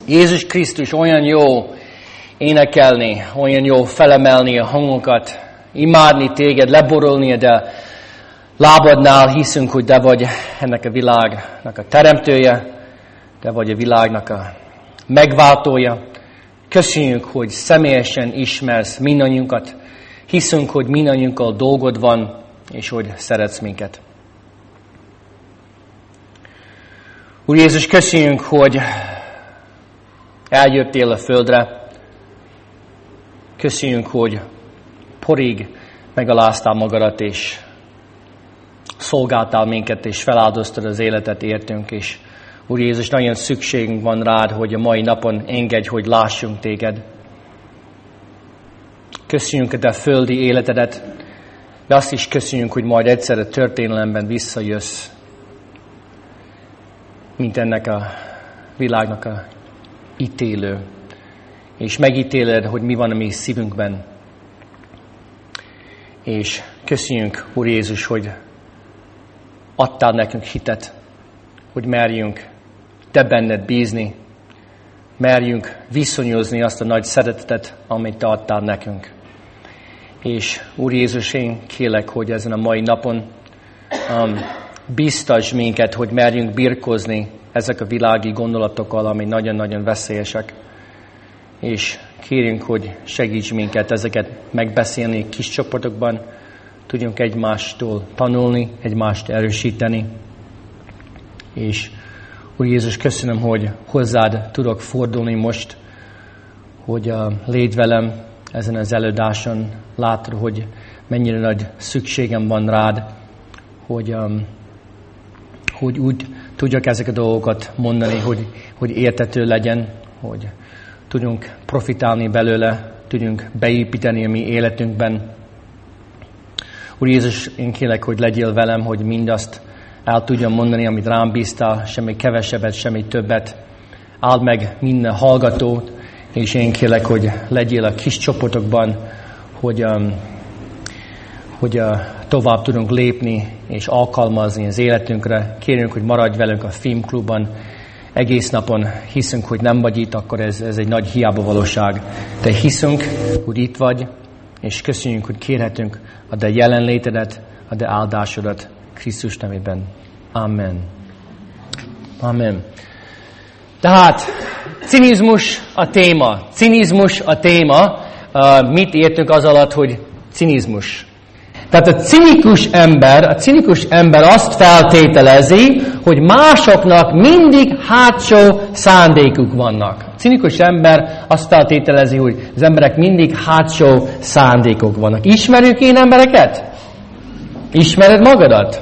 Jézus Krisztus olyan jó énekelni, olyan jó felemelni a hangokat, imádni téged, leborulni, de lábadnál hiszünk, hogy te vagy ennek a világnak a teremtője, te vagy a világnak a megváltója. Köszönjük, hogy személyesen ismersz mindannyiunkat. Hiszünk, hogy mindannyiunkkal dolgod van, és hogy szeretsz minket. Úr Jézus, köszönjük, hogy eljöttél a földre. Köszönjük, hogy porig megaláztál magadat, és szolgáltál minket, és feláldoztad az életet értünk, és Úr Jézus, nagyon szükségünk van rád, hogy a mai napon engedj, hogy lássunk téged. Köszönjük a te földi életedet, de azt is köszönjük, hogy majd egyszer a történelemben visszajössz, mint ennek a világnak a ítélő, és megítéled, hogy mi van a mi szívünkben. És köszönjük, Úr Jézus, hogy adtál nekünk hitet, hogy merjünk te benned bízni, merjünk viszonyozni azt a nagy szeretetet, amit te adtál nekünk. És Úr Jézus, én kérlek, hogy ezen a mai napon biztasd minket, hogy merjünk birkózni ezek a világi gondolatokkal, ami nagyon-nagyon veszélyesek. És kérjünk, hogy segíts minket ezeket megbeszélni kis csoportokban, tudjunk egymástól tanulni, egymást erősíteni. És Úr Jézus, köszönöm, hogy hozzád tudok fordulni most, hogy légy velem ezen az előadáson. Látod, hogy mennyire nagy szükségem van rád, hogy úgy tudjak ezeket a dolgokat mondani, hogy érthető legyen, hogy tudjunk profitálni belőle, tudjunk beépíteni a mi életünkben. Úr Jézus, én kérlek, hogy legyél velem, hogy mindazt el tudjam mondani, amit rám bíztál, semmi kevesebbet, semmi többet. Áld meg minden hallgatót, és én kérlek, hogy legyél a kis csoportokban, hogy tovább tudunk lépni és alkalmazni az életünkre. Kérjünk, hogy maradj velünk a filmklubban. Egész napon hiszünk, hogy nem vagy itt, akkor ez egy nagy hiába valóság. De hiszünk, hogy itt vagy, és köszönjük, hogy kérhetünk a te jelenlétedet, a te áldásodat Krisztus nevében. Amen. Amen. Tehát cinizmus a téma. Cinizmus a téma. Mit értünk az alatt, hogy cinizmus? Tehát a cinikus ember azt feltételezi, hogy másoknak mindig hátsó szándékuk vannak. A cinikus ember azt feltételezi, hogy az emberek mindig hátsó szándékok vannak. Ismerjük ilyen embereket? Ismered magadat?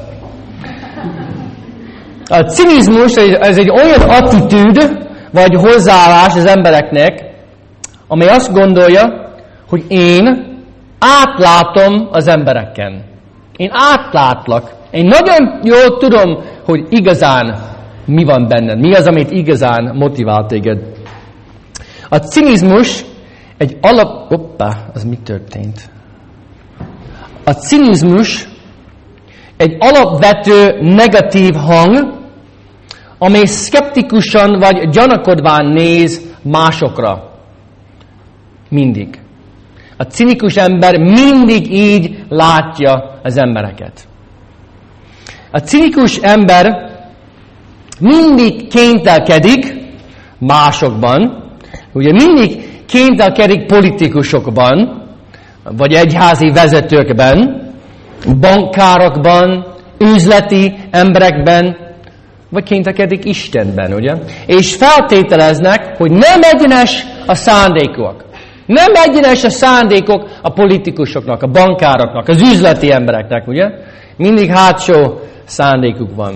A cinizmus, ez egy olyan attitűd, vagy hozzáállás az embereknek, amely azt gondolja, hogy én átlátom az embereken. Én átlátlak. Én nagyon jól tudom, hogy igazán mi van benned. Mi az, amit igazán motivál téged. A cinizmus egy az mi történt? A cinizmus egy alapvető negatív hang, amely szkeptikusan vagy gyanakodván néz másokra. Mindig. A cinikus ember mindig így látja az embereket. A cinikus ember mindig kéntelkedik másokban, ugye mindig kéntelkedik politikusokban, vagy egyházi vezetőkben, bankárokban, üzleti emberekben, vagy kéntelkedik Istenben, ugye? És feltételeznek, hogy nem egyenes a szándékok. Nem egyenes a szándékok a politikusoknak, a bankároknak, az üzleti embereknek, ugye? Mindig hátsó szándékuk van.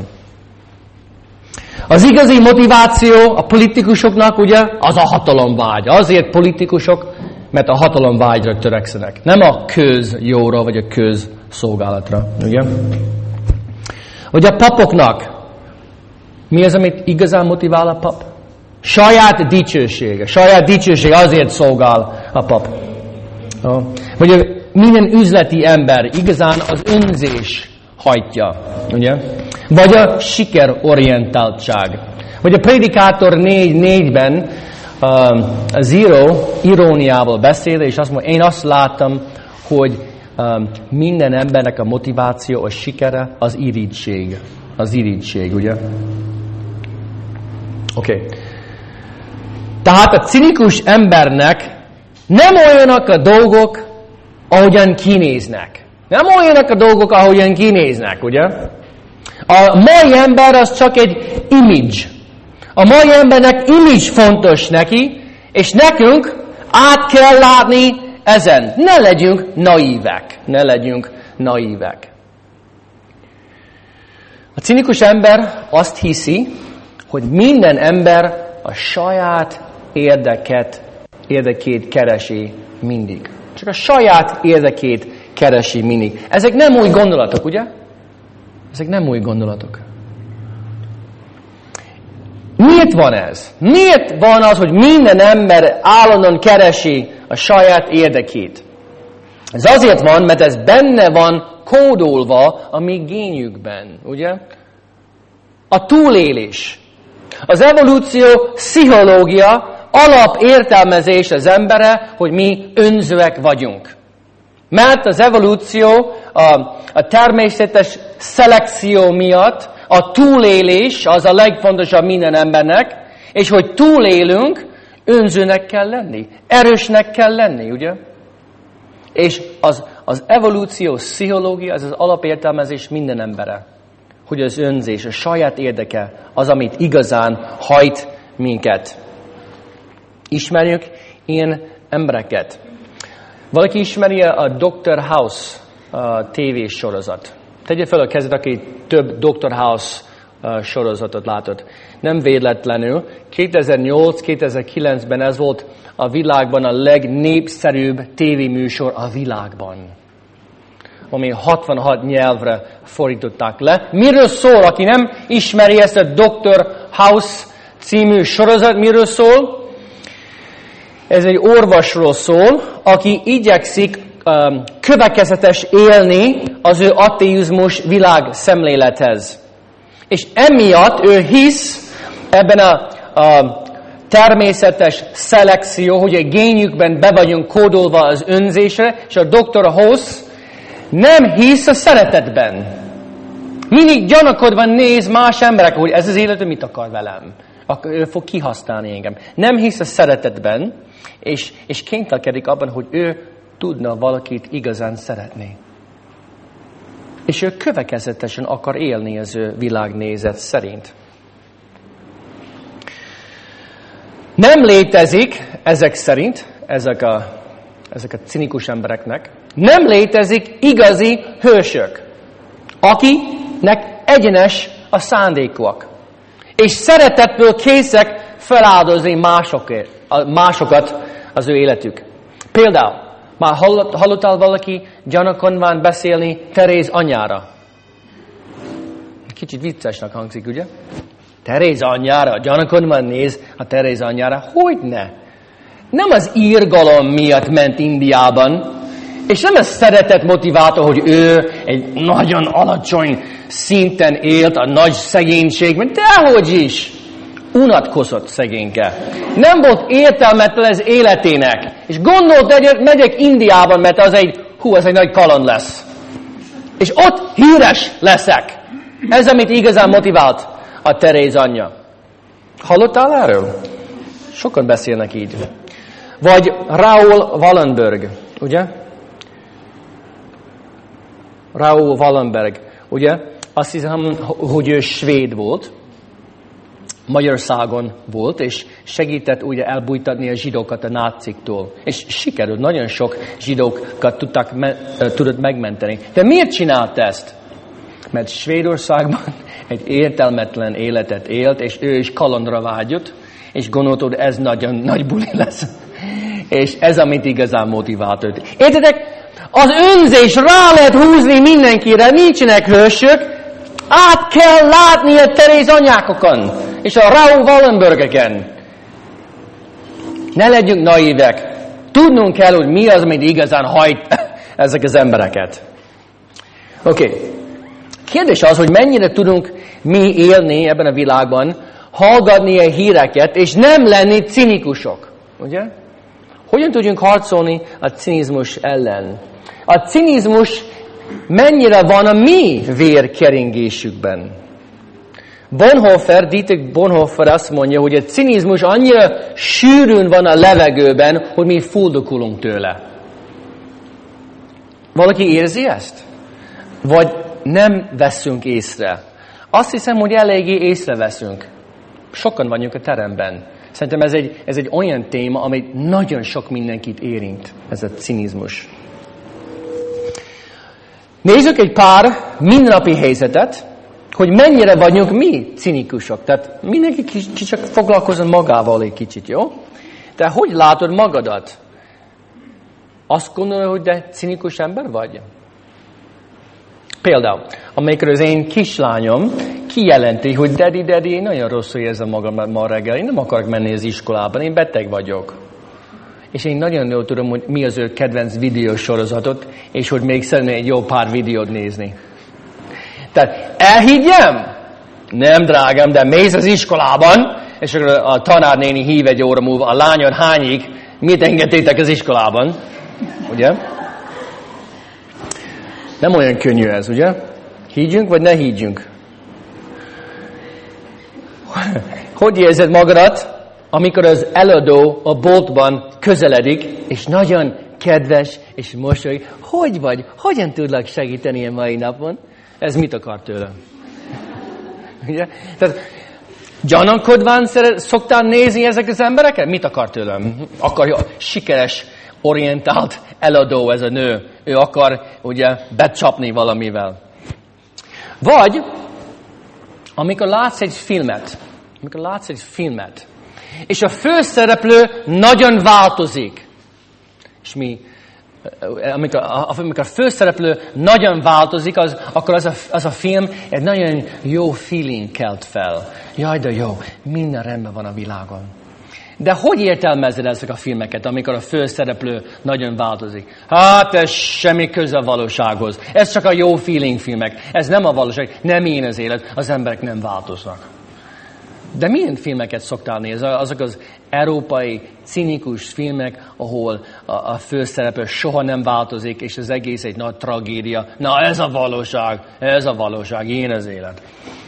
Az igazi motiváció a politikusoknak, ugye, az a hatalomvágy. Azért politikusok, mert a hatalomvágyra törekszenek. Nem a közjóra, vagy a közszolgálatra, ugye? Vagy a papoknak. Mi az, amit igazán motivál a pap? Saját dicsősége. Saját dicsősége, azért szolgál a pap. Vagy minden üzleti ember igazán az önzés hajtja. Ugye? Vagy a sikerorientáltság. Vagy a Prédikátor 4:4-ben Zero iróniával beszél, és azt mondja, én azt láttam, hogy minden embernek a motiváció, a sikere az irigység. Az irigység, ugye? Oké. Tehát a cinikus embernek nem olyanak a dolgok, ahogyan kinéznek. Nem olyanak a dolgok, ahogyan kinéznek, ugye? A mai ember az csak egy image. A mai embernek image fontos neki, és nekünk át kell látni ezen. Ne legyünk naívek. Ne legyünk naívek. A cinikus ember azt hiszi, hogy minden ember a saját érdekét keresi mindig. Csak a saját érdekét keresi mindig. Ezek nem új gondolatok, ugye? Ezek nem új gondolatok. Miért van ez? Miért van az, hogy minden ember állandóan keresi a saját érdekét? Ez azért van, mert ez benne van kódolva a mi génjükben, ugye? A túlélés. Az evolúció pszichológia alapértelmezés az embere, hogy mi önzőek vagyunk. Mert az evolúció a természetes szelekció miatt a túlélés az a legfontosabb minden embernek, és hogy túlélünk, önzőnek kell lenni, erősnek kell lenni, ugye? És az evolúció pszichológia, az alapértelmezés minden embere, hogy az önzés, a saját érdeke az, amit igazán hajt minket. Ismerjük ilyen embereket. Valaki ismeri a Dr. House TV sorozat. Tegye fel a kezed, aki több Dr. House sorozatot látott. Nem véletlenül. 2008-2009-ben ez volt a világban a legnépszerűbb tévéműsor a világban. Ami 66 nyelvre fordították le. Miről szól, aki nem ismeri ezt a Dr. House című sorozat, miről szól? Ez egy orvosról szól, aki igyekszik következetes élni az ő ateizmus világszemlélethez. És emiatt ő hisz ebben a természetes szelekció, hogy a génjükben be vagyunk kódolva az önzésre, és a Dr. House nem hisz a szeretetben. Mindig gyanakodva néz más emberek, hogy ez az életem mit akar velem. Ő fog kihasználni engem. Nem hisz a szeretetben, és kénytelkedik abban, hogy ő tudna valakit igazán szeretni. És ő következetesen akar élni az ő világnézet szerint. Nem létezik ezek szerint, ezek a cinikus embereknek, nem létezik igazi hősök, akinek egyenes a szándékúak. És szeretetből készek feláldozni másokat az ő életük. Például, már hallottál valaki gyanakonván beszélni Teréz anyjára? Kicsit viccesnek hangzik, ugye? Teréz anyjára, gyanakonván néz a Teréz anyjára. Hogyne? Nem az írgalom miatt ment Indiában, és nem a szeretet motiválta, hogy ő egy nagyon alacsony szinten élt a nagy szegénységben. Dehogy is! Unatkozott szegényke. Nem volt értelmetlen az életének. És gondolt, hogy megyek Indiában, mert az egy nagy kaland lesz. És ott híres leszek. Ez, amit igazán motivált a Teréz anyja. Hallottál erről? Sokan beszélnek így. Vagy Raoul Wallenberg, ugye? Raoul Wallenberg, ugye? Azt hiszem, hogy ő svéd volt. Magyarországon volt, és segített ugye elbújtatni a zsidókat a náciktól. És sikerült, nagyon sok zsidókat tudott megmenteni. De miért csinált ezt? Mert Svédországban egy értelmetlen életet élt, és ő is kalandra vágyott, és gondolt, hogy ez nagyon nagy buli lesz. És ez, amit igazán motivált őt. Értedek? Az önzés rá lehet húzni mindenkire, nincsenek hősök, át kell látni a Teréz anyákokon, és a Raoul Wallenbergeken. Ne legyünk naívek. Tudnunk kell, hogy mi az, amit igazán hajt ezek az embereket. Oké. Kérdés az, hogy mennyire tudunk mi élni ebben a világban, hallgatni a híreket, és nem lenni cinikusok. Ugye? Hogyan tudjunk harcolni a cinizmus ellen? A cinizmus mennyire van a mi vérkeringésükben? Dietrich Bonhoeffer azt mondja, hogy a cinizmus annyira sűrűn van a levegőben, hogy mi fuldokulunk tőle. Valaki érzi ezt? Vagy nem veszünk észre? Azt hiszem, hogy eléggé észreveszünk. Sokan vagyunk a teremben. Szerintem ez egy olyan téma, ami nagyon sok mindenkit érint, ez a cinizmus. Nézzük egy pár mindennapi helyzetet, hogy mennyire vagyunk mi cinikusok. Tehát mindenki csak foglalkozom magával egy kicsit, jó? De hogy látod magadat? Azt gondolod, hogy te cinikus ember vagy? Például, amikor az én kislányom kijelenti, hogy daddy, én nagyon rosszul érzem magam ma reggel, én nem akarok menni az iskolában, én beteg vagyok. És én nagyon jól tudom, hogy mi az ő kedvenc videósorozatot, és hogy még szeretné egy jó pár videót nézni. Tehát elhiggyem? Nem, drágám, de mész az iskolában, és akkor a tanárnéni hív egy óra múlva, a lányod hányig, mit engedtétek az iskolában? Ugye? Nem olyan könnyű ez, ugye? Higgyünk, vagy ne higgyünk? Hogy érzed magadat, amikor az eladó a boltban közeledik, és nagyon kedves, és mosolyog? Hogy vagy? Hogyan tudlak segíteni a mai napon? Ez mit akar tőlem? Ugye? Tehát gyanakodván szoktál nézni ezek az embereket? Mit akar tőlem? Akarja sikeres, orientált eladó ez a nő. Ő akar ugye becsapni valamivel. Vagy amikor látsz egy filmet, és a főszereplő nagyon változik. És amikor a főszereplő nagyon változik, akkor az a film egy nagyon jó feeling kelt fel. Jaj, de jó, minden rendben van a világon. De hogy értelmezed ezek a filmeket, amikor a főszereplő nagyon változik? Hát ez semmi köze a valósághoz. Ez csak a jó feeling filmek. Ez nem a valóság, nem én az élet, az emberek nem változnak. De milyen filmeket szoktál nézni? Azok az európai, cinikus filmek, ahol a főszereplő soha nem változik, és az egész egy nagy tragédia. Na ez a valóság, én az élet.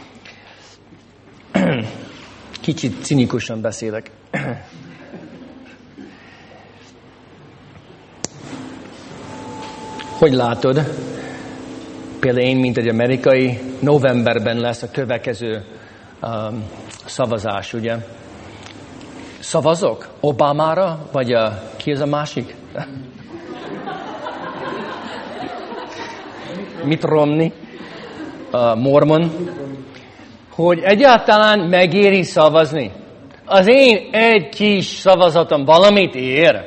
Kicsit cinikusan beszélek. Hogy látod? Például én, mint egy amerikai, novemberben lesz a következő szavazás, ugye? Szavazok? Obamára? Vagy ki az a másik? Mitt Romney? Mormon? Hogy egyáltalán megéri szavazni? Az én egy kis szavazatom valamit ér?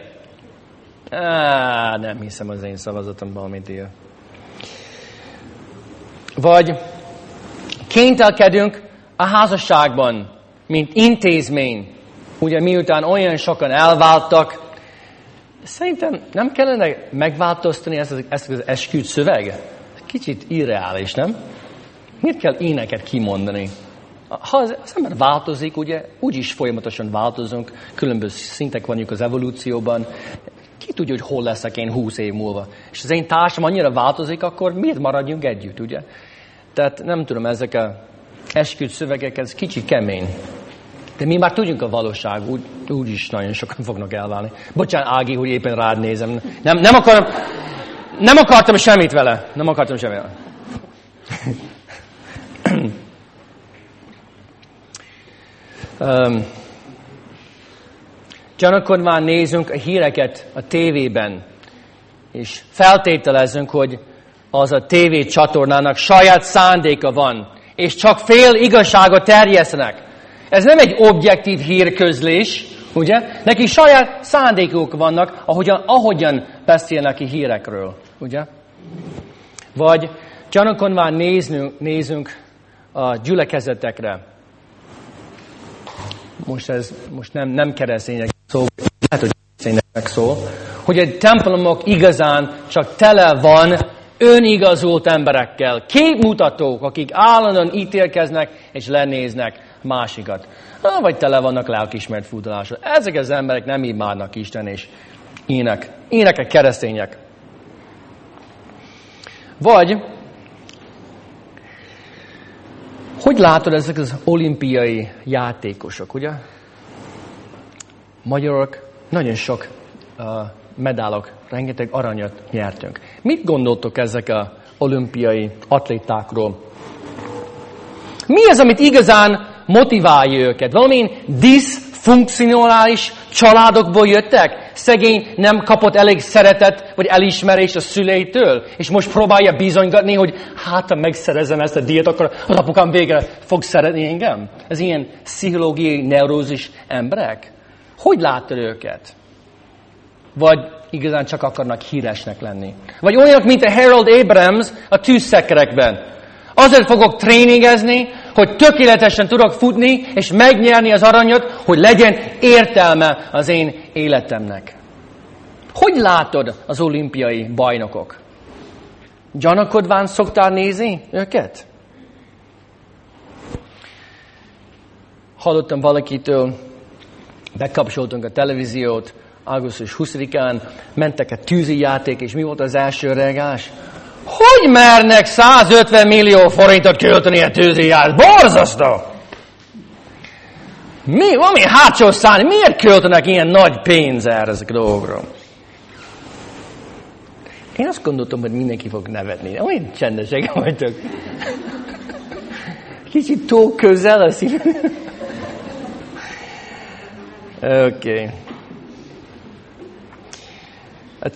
Nem hiszem, az én szavazatom valamit ér. Vagy kénytelkedünk a házasságban, mint intézmény. Ugye miután olyan sokan elváltak, szerintem nem kellene megváltoztani ezt az esküdt szöveget? Kicsit irreális, nem? Miért kell éneket kimondani? Ha az ember változik, ugye, úgyis folyamatosan változunk, különböző szintek vannak az evolúcióban. Ki tudja, hogy hol leszek én 20 év múlva? És az én társam annyira változik, akkor miért maradjunk együtt, ugye? Tehát nem tudom, ezek a esküdt szövegek, ez kicsit kemény. De mi már tudjunk a valóság, úgyis nagyon sokan fognak elválni. Bocsánat, Ági, hogy éppen rád nézem. Nem akartam semmit vele. Gyanakodván nézünk a híreket a tévében, és feltételezzünk, hogy az a tévé csatornának saját szándéka van, és csak fél igazságot terjesztenek. Ez nem egy objektív hírközlés, ugye? Neki saját szándékok vannak, ahogyan beszélnek ki hírekről, ugye? Vagy gyanakodván nézünk a gyülekezetekre. Most nem keresztények szól, lehet, hogy keresztények szól, hogy a templomok igazán csak tele van önigazult emberekkel, képmutatók, akik állandóan ítélkeznek és lenéznek másikat. Vagy tele vannak lelkiismeret furdalással. Ezek az emberek nem imádnak Isten, és énekek keresztények. Vagy, hogy látod ezek az olimpiai játékosok, ugye? Magyarok nagyon sok medálok, rengeteg aranyat nyertünk. Mit gondoltok ezek az olimpiai atlétákról? Mi az, amit igazán motiválja őket? Valamilyen diszfunkcionális családokból jöttek? Szegény nem kapott elég szeretet vagy elismerés a szüleitől? És most próbálja bizonygatni, hogy hát, ha megszerezem ezt a díjat, akkor az apukám végre fog szeretni engem? Ez ilyen pszichológiai, neurózis emberek? Hogy látod őket? Vagy igazán csak akarnak híresnek lenni? Vagy olyanok, mint a Harold Abrams a tűzszekerekben. Azért fogok tréningezni, hogy tökéletesen tudok futni, és megnyerni az aranyat, hogy legyen értelme az én életemnek. Hogy látod az olimpiai bajnokok? Gyanakodván szoktál nézni őket? Hallottam valakitől, bekapcsoltunk a televíziót, augusztus 20-án, mentek a tűzijáték, és mi volt az első reagálás? Hogy mernek 150 millió forintot költeni a tűzijáték? Borzasztó! Valami hátsó szállni, miért költenek ilyen nagy pénz erre ezek a dolgokra? Én azt gondoltam, hogy mindenki fog nevetni. Olyan csendesek vagytok. Kicsit túl közel a szíven. Oké. A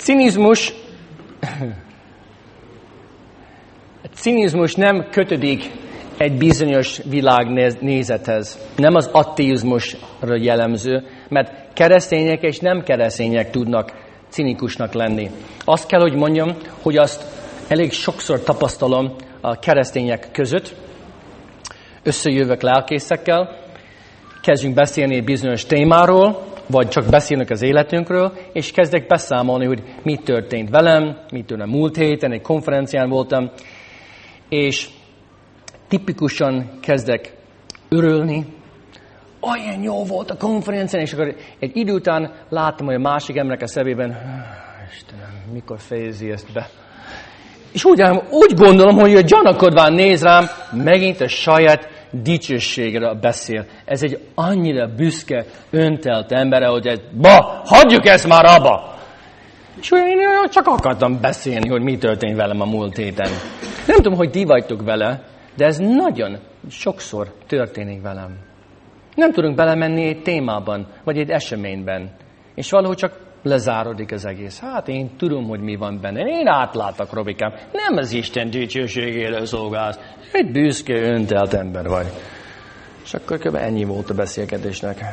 cinizmus nem kötődik egy bizonyos világnézethez. Nem az ateizmusra jellemző, mert keresztények és nem keresztények tudnak cinikusnak lenni. Azt kell, hogy mondjam, hogy azt elég sokszor tapasztalom a keresztények között. Összejövök lelkészekkel, kezdjünk beszélni egy bizonyos témáról, vagy csak beszélnek az életünkről, és kezdek beszámolni, hogy mi történt velem, mi történt múlt héten, egy konferencián voltam, és tipikusan kezdek örülni, olyan jó volt a konferencián, és akkor egy idő után láttam, hogy a másik emberek a szemében, Istenem, mikor fejezi ezt be? És úgy gondolom, hogy ő gyanakodván néz rám, megint a saját dicsőségre beszél. Ez egy annyira büszke, öntelt ember, hogy hagyjuk ezt már abba! És én csak akartam beszélni, hogy mi történt velem a múlt héten. Nem tudom, hogy ti vagytok vele, de ez nagyon sokszor történik velem. Nem tudunk belemenni egy témában, vagy egy eseményben. És valahogy csak lezárodik az egész. Hát én tudom, hogy mi van benne. Én átlátok, Robikám. Nem az Isten dicsőségére szolgálsz. Egy büszke, öntelt ember vagy. És akkor kb. Ennyi volt a beszélgetésnek.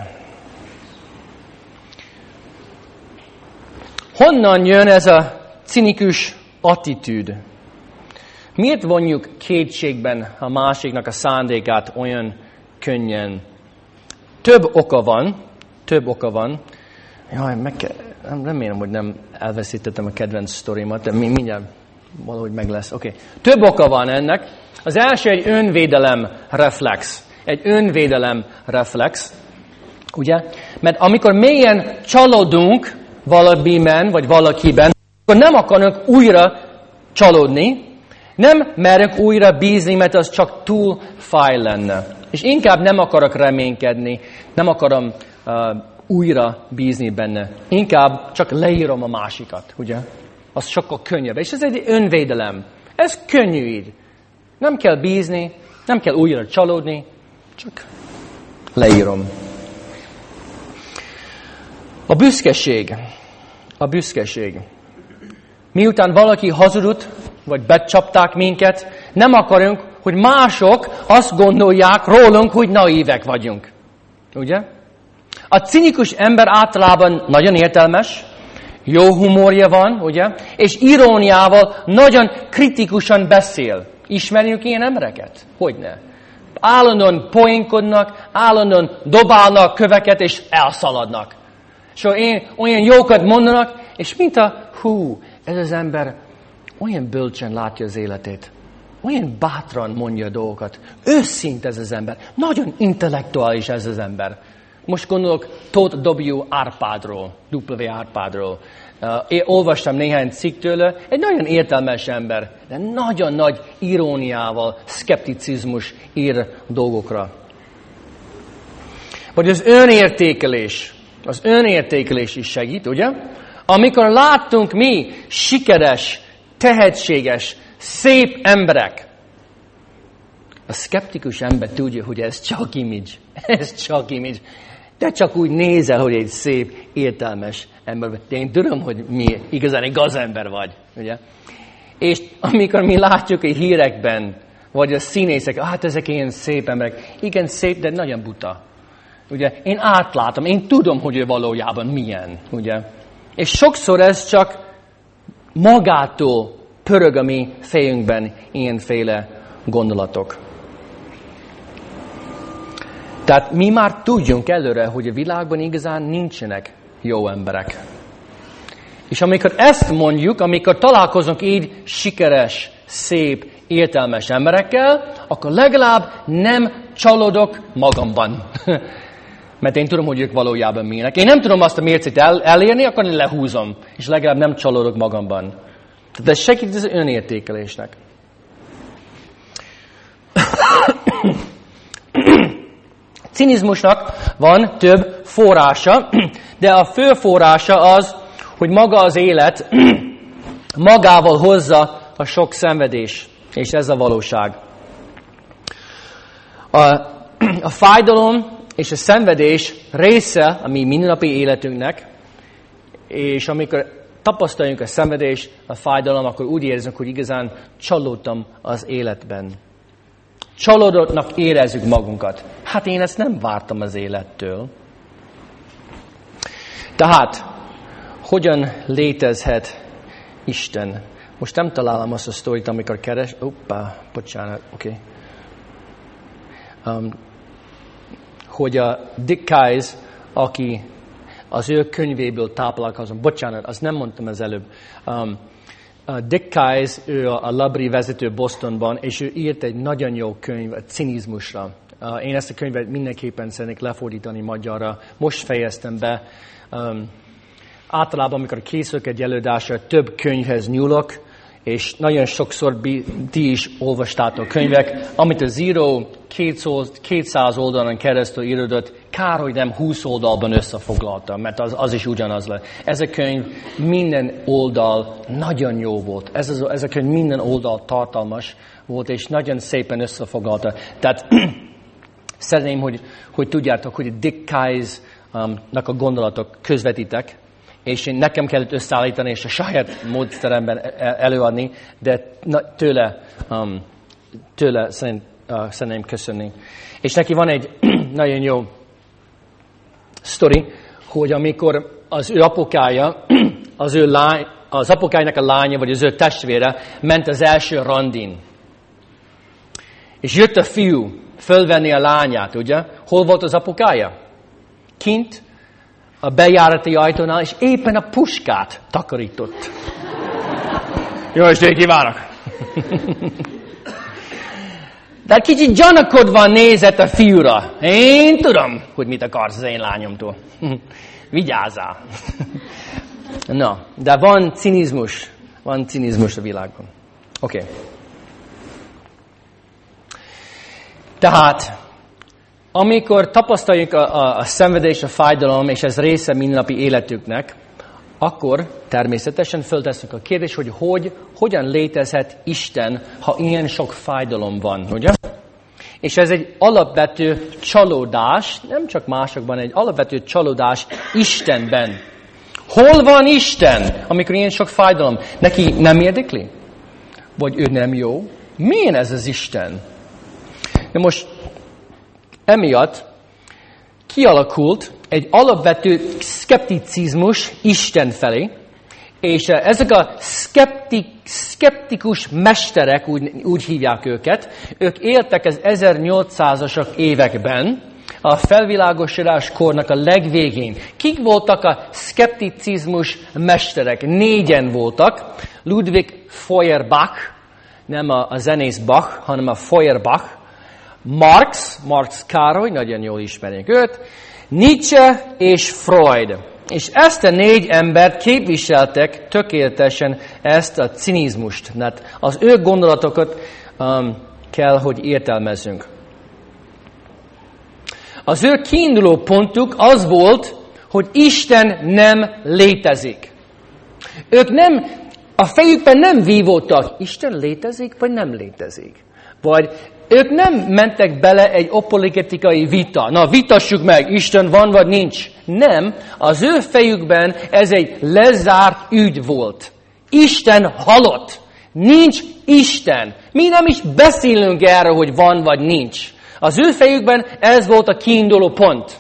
Honnan jön ez a cinikus attitűd? Miért vonjuk kétségben a másiknak a szándékát olyan könnyen? Több oka van. Jaj, remélem, hogy nem elveszítettem a kedvenc sztorimat, de mindjárt valahogy meg lesz. Okay. Több oka van ennek. Az első egy önvédelem reflex. Ugye? Mert amikor mélyen csalódunk valamiben, vagy valakiben, akkor nem akarunk újra csalódni, nem merünk újra bízni, mert az csak túl fáj lenne. És inkább nem akarok reménykedni, nem akarom újra bízni benne. Inkább csak leírom a másikat, ugye? Az sokkal könnyebb. És ez egy önvédelem. Ez könnyű így. Nem kell bízni, nem kell újra csalódni, csak leírom. A büszkeség. Miután valaki hazudott, vagy becsapták minket, nem akarunk, hogy mások azt gondolják rólunk, hogy naívek vagyunk. Ugye? A cinikus ember általában nagyon értelmes, jó humorja van, ugye? És iróniával nagyon kritikusan beszél. Ismerjük ilyen embereket? Hogyne? Állandóan poénkodnak, állandóan dobálnak köveket, és elszaladnak. És olyan jókat mondanak, és ez az ember olyan bölcsen látja az életét. olyan bátran mondja a dolgokat. Őszinte ez az ember. Nagyon intellektuális ez az ember. Most gondolok Tóth W. Árpádról, W. Árpádról. Én olvastam néhány cikk tőle, egy nagyon értelmes ember, de nagyon nagy iróniával, szkepticizmus ír dolgokra. Vagy az önértékelés is segít, ugye? Amikor láttunk mi sikeres, tehetséges, szép emberek, a szkeptikus ember tudja, hogy ez csak image. Ez csak image. De csak úgy nézel, hogy egy szép, értelmes ember vagy. De én tudom, hogy mi igazán egy gazember vagy. Ugye? És amikor mi látjuk a hírekben, vagy a színészek, hát ezek ilyen szép emberek. Igen, szép, de nagyon buta. Ugye? Én átlátom, én tudom, hogy ő valójában milyen. Ugye? És sokszor ez csak magától pörög a mi fejünkben ilyenféle gondolatok. Tehát mi már tudjunk előre, hogy a világban igazán nincsenek jó emberek. És amikor ezt mondjuk, amikor találkozunk így sikeres, szép, értelmes emberekkel, akkor legalább nem csalódok magamban. Mert én tudom, hogy ők valójában milyenek. Én nem tudom azt a mércét elérni, akkor én lehúzom. És legalább nem csalódok magamban. Tehát ez segít az önértékelésnek. Cinizmusnak van több forrása, de a fő forrása az, hogy maga az élet magával hozza a sok szenvedés. És ez a valóság. A fájdalom és a szenvedés része a mi mindennapi életünknek, és amikor tapasztaljunk a szenvedés, a fájdalom, akkor úgy érzünk, hogy igazán csalódtam az életben. Csalódottnak érezzük magunkat. Hát én ezt nem vártam az élettől. Tehát, hogyan létezhet Isten? Most nem találom azt a sztorit, amikor keres... bocsánat, oké. Hogy a Dick Keyes, aki az ő könyvéből táplálkozom. Bocsánat, azt nem mondtam az előbb. Dick Keyes, ő a Labri vezető Bostonban, és ő írt egy nagyon jó könyv a cinizmusra. Én ezt a könyvet mindenképpen szeretnék lefordítani magyarra. Most fejeztem be. Általában, amikor készülök egy előadásra, több könyvhez nyúlok, és nagyon sokszor ti is olvastátok könyvek, amit az író 200 oldalon keresztül írodott, kár, hogy nem 20 oldalban összefoglalta, mert az is ugyanaz lett. Ez a könyv minden oldal nagyon jó volt. Ez a könyv minden oldal tartalmas volt, és nagyon szépen összefoglalta. Tehát szeretném, hogy tudjátok, hogy Dick Keyes-nak a gondolatok közvetítek, és nekem kellett összeállítani, és a saját módszeremben előadni, de tőle szeretném köszönni. És neki van egy nagyon jó sztori, hogy amikor az ő apukája, az apukájának a lánya, vagy az ő testvére ment az első randin. És jött a fiú fölvenni a lányát, ugye? Hol volt az apukája? Kint a bejárati ajtónál, és éppen a puskát takarított. Jó estét kívánok! De kicsit gyanakodva nézett a fiúra. Én tudom, hogy mit akarsz az én lányomtól. Vigyázzál! Na, de van cinizmus a világban. Oké. Tehát, amikor tapasztaljuk a szenvedés, a fájdalom, és ez része mindennapi életüknek, akkor természetesen föltesszük a kérdést, hogy hogyan létezhet Isten, ha ilyen sok fájdalom van, ugye? És ez egy alapvető csalódás, nem csak másokban, egy alapvető csalódás Istenben. Hol van Isten, amikor ilyen sok fájdalom? Neki nem érdekli? Vagy ő nem jó? Milyen ez az Isten? De most emiatt kialakult egy alapvető szkepticizmus Isten felé, és ezek a szkeptikus mesterek, úgy hívják őket, ők éltek az 1800-as években, a felvilágosodás kornak a legvégén. Kik voltak a szkepticizmus mesterek? 4 voltak. Ludwig Feuerbach, Nem a zenész Bach, hanem a Feuerbach. Marx Károly, nagyon jól ismerjük őt. Nietzsche és Freud. És ezt a 4 embert képviseltek tökéletesen ezt a cinizmust. Hát az ő gondolatokat kell, hogy értelmezzünk. Az ő kiinduló pontuk az volt, hogy Isten nem létezik. Ők nem, a fejükben nem vívódtak, Isten létezik, vagy nem létezik. Vagy ők nem mentek bele egy apologetikai vita. Na, vitassuk meg, Isten van, vagy nincs. Nem, az ő fejükben ez egy lezárt ügy volt. Isten halott. Nincs Isten. Mi nem is beszélünk erről, hogy van, vagy nincs. Az ő fejükben ez volt a kiinduló pont.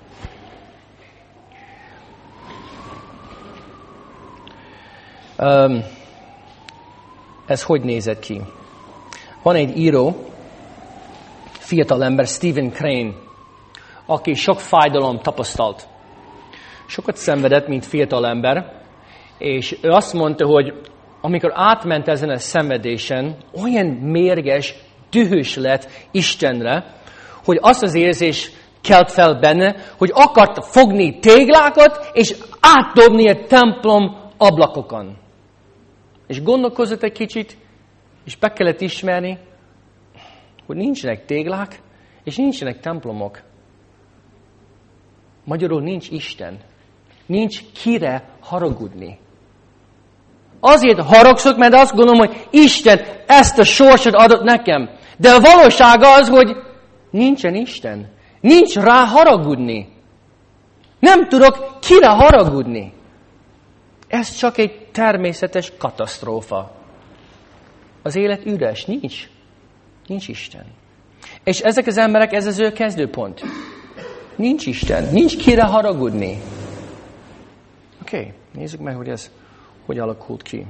Ez hogy nézett ki? Van egy író, fiatal ember, Stephen Crane, aki sok fájdalom tapasztalt. Sokat szenvedett, mint fiatal ember, és ő azt mondta, hogy amikor átment ezen a szenvedésen, olyan mérges, dühös lett Istenre, hogy azt az érzés kelt fel benne, hogy akart fogni téglákat, és átdobni a templom ablakokon. És gondolkozott egy kicsit, és be kellett ismerni, hogy nincsenek téglák, és nincsenek templomok. Magyarul nincs Isten. Nincs kire haragudni. Azért haragszok, mert azt gondolom, hogy Isten ezt a sorsot adott nekem. De a valóság az, hogy nincsen Isten. Nincs rá haragudni. Nem tudok kire haragudni. Ez csak egy természetes katasztrófa. Az élet üres, nincs Isten. És ezek az emberek, ez az ő kezdőpont. Nincs Isten, nincs kire haragudni. Oké, nézzük meg, hogy ez hogy alakult ki.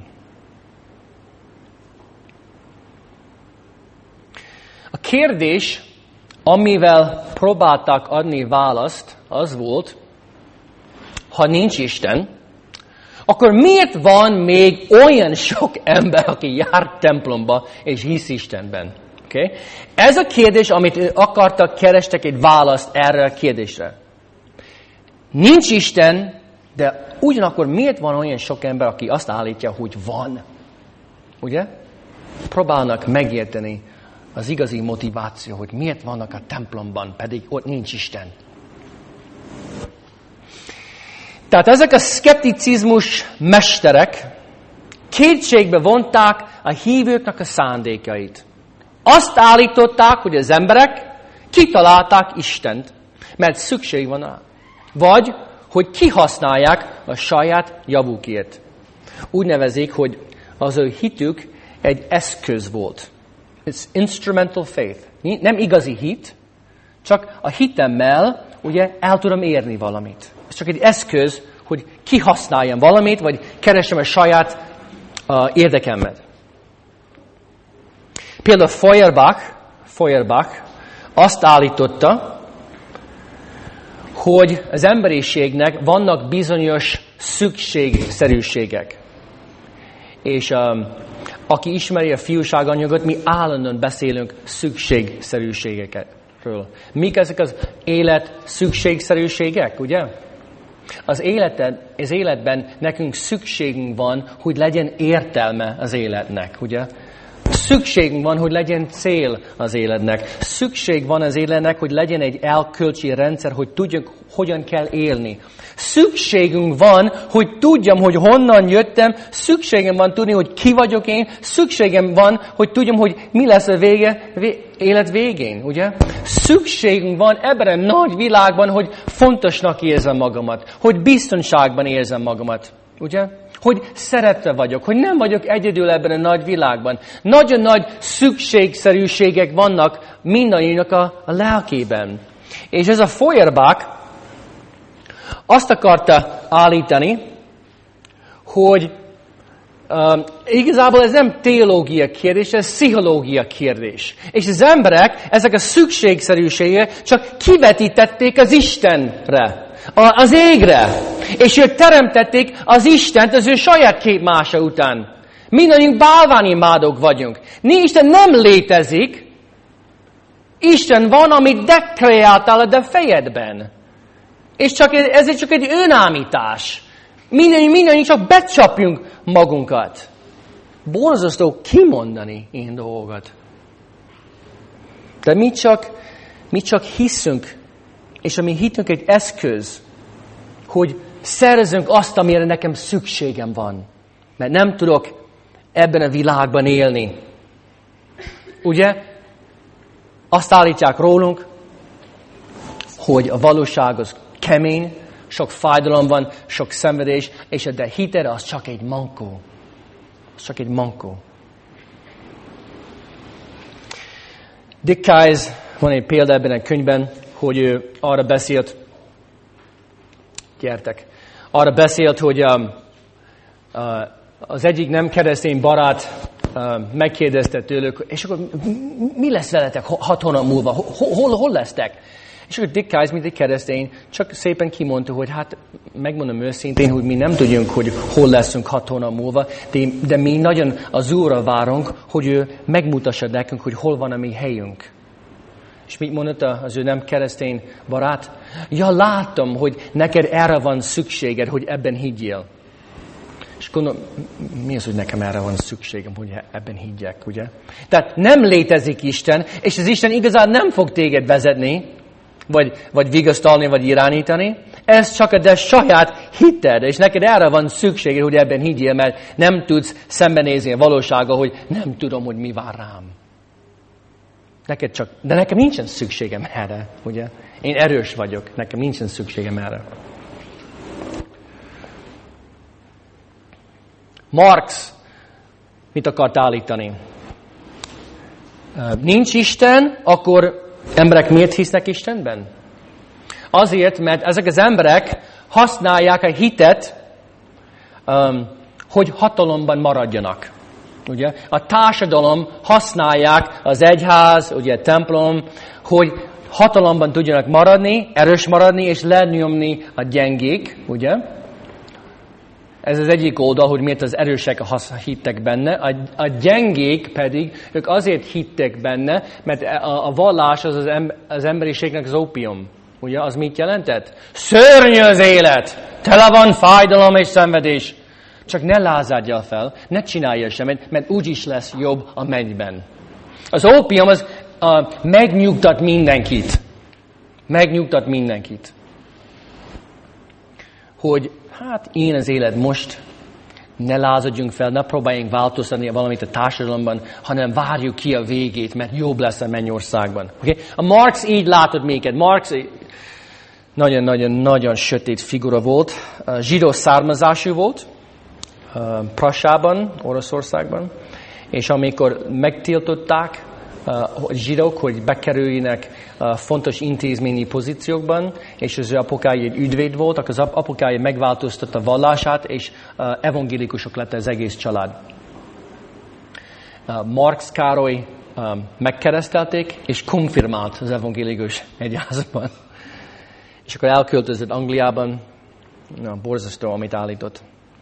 A kérdés, amivel próbálták adni választ, az volt, ha nincs Isten, akkor miért van még olyan sok ember, aki jár templomba és hisz Istenben? Okay? Ez a kérdés, amit akartak, kerestek egy választ erre a kérdésre. Nincs Isten, de ugyanakkor miért van olyan sok ember, aki azt állítja, hogy van? Ugye? Próbálnak megérteni az igazi motiváció, hogy miért vannak a templomban, pedig ott nincs Isten. Tehát ezek a szkepticizmus mesterek kétségbe vonták a hívőknek a szándékait. Azt állították, hogy az emberek kitalálták Istent, mert szükség van rá. Vagy, hogy kihasználják a saját javukért. Úgy nevezik, hogy az ő hitük egy eszköz volt. It's instrumental faith. Nem igazi hit, csak a hitemmel ugye el tudom érni valamit. Ez csak egy eszköz, hogy kihasználjam valamit, vagy keresem a saját érdekemet. Például Feuerbach azt állította, hogy az emberiségnek vannak bizonyos szükségszerűségek. És aki ismeri a fiúságanyagot, mi állandóan beszélünk szükségszerűségekről. Mik ezek az élet szükségszerűségek, ugye? Az életben nekünk szükségünk van, hogy legyen értelme az életnek, ugye? Szükségünk van, hogy legyen cél az életnek. Szükség van az életnek, hogy legyen egy elkölcsi rendszer, hogy tudjuk, hogyan kell élni. Szükségünk van, hogy tudjam, hogy honnan jöttem. Szükségem van tudni, hogy ki vagyok én. Szükségem van, hogy tudjam, hogy mi lesz a élet végén, ugye? Szükségünk van ebben a nagy világban, hogy fontosnak érzem magamat, hogy biztonságban érzem magamat, ugye? Hogy szeretve vagyok, hogy nem vagyok egyedül ebben a nagy világban. Nagyon nagy szükségszerűségek vannak mindannyiunknak a lelkében. És ez a Feuerbach azt akarta állítani, hogy igazából ez nem teológia kérdés, ez pszichológia kérdés. És az emberek, ezek a szükségszerűségek csak kivetítették az Istenre, az égre. És ők teremtették az Istent az ő saját képmása után. Mindannyiunk bálványimádók vagyunk. Isten nem létezik. Isten van, amit dekreáltál a te fejedben. És ez csak egy önállítás. Mindannyiunk csak becsapjunk magunkat. Borzasztó kimondani ilyen dolgokat. De mi csak hiszünk, és a mi hitünk egy eszköz, hogy szerzünk azt, amire nekem szükségem van. Mert nem tudok ebben a világban élni. Ugye? Azt állítják rólunk, hogy a valóság az kemény, sok fájdalom van, sok szenvedés, és a te hited az csak egy mankó. Az csak egy mankó. Dick Keyes, van egy példa ebben a könyvben, hogy ő arra beszélt, hogy az egyik nem keresztény barát megkérdezte tőlük, és akkor mi lesz veletek 6 hónap múlva? Hol lesztek? És akkor Dick Keyes, mint egy keresztény, csak szépen kimondta, hogy hát megmondom őszintén, hogy mi nem tudjunk, hogy hol leszünk 6 hónap múlva, de mi nagyon az Úrra várunk, hogy ő megmutassa nekünk, hogy hol van a mi helyünk. És mit mondott az ő nem keresztény barát? Ja, látom, hogy neked erre van szükséged, hogy ebben higgyél. És gondolom, mi az, hogy nekem erre van szükségem, hogy ebben higgyek, ugye? Tehát nem létezik Isten, és az Isten igazán nem fog téged vezetni, vagy vigasztalni, vagy irányítani. Ez csak a te saját hited, és neked erre van szükséged, hogy ebben higgyél, mert nem tudsz szembenézni a valósággal, hogy nem tudom, hogy mi vár rám. De nekem nincsen szükségem erre, ugye? Én erős vagyok, nekem nincsen szükségem erre. Marx mit akart állítani? Nincs Isten, akkor emberek miért hisznek Istenben? Azért, mert ezek az emberek használják a hitet, hogy hatalomban maradjanak. Ugye? A társadalom használják, az egyház, ugye a templom, hogy hatalomban tudjanak maradni, erős maradni, és lenyomni a gyengék, ugye? Ez az egyik oldal, hogy miért az erősek hittek benne. A gyengék pedig, ők azért hittek benne, mert a vallás az emberiségnek az ópium. Ugye, az mit jelentett? Szörnyű az élet! Tele van fájdalom és szenvedés. Csak ne lázadjál fel, ne csinálja semmit, mert úgyis lesz jobb a mennyben. Az ópium az megnyugtat mindenkit. Megnyugtat mindenkit. Hogy hát ilyen az élet most, ne lázadjunk fel, ne próbáljunk változtatni valamit a társadalomban, hanem várjuk ki a végét, mert jobb lesz a mennyországban. Okay? A Marx így látott minket. Marx nagyon sötét figura volt, zsidó származású volt, Prassában, Oroszországban, és amikor megtiltották a zsidók, hogy bekerüljenek fontos intézményi pozíciókban, és az ő apukája egy ügyvéd volt, akkor az apukája megváltoztatta vallását, és evangélikusok lett az egész család. Marx Károly megkeresztelték, és konfirmált az evangélikus egyházban. És akkor elköltözött Angliában, borzasztó, amit állított.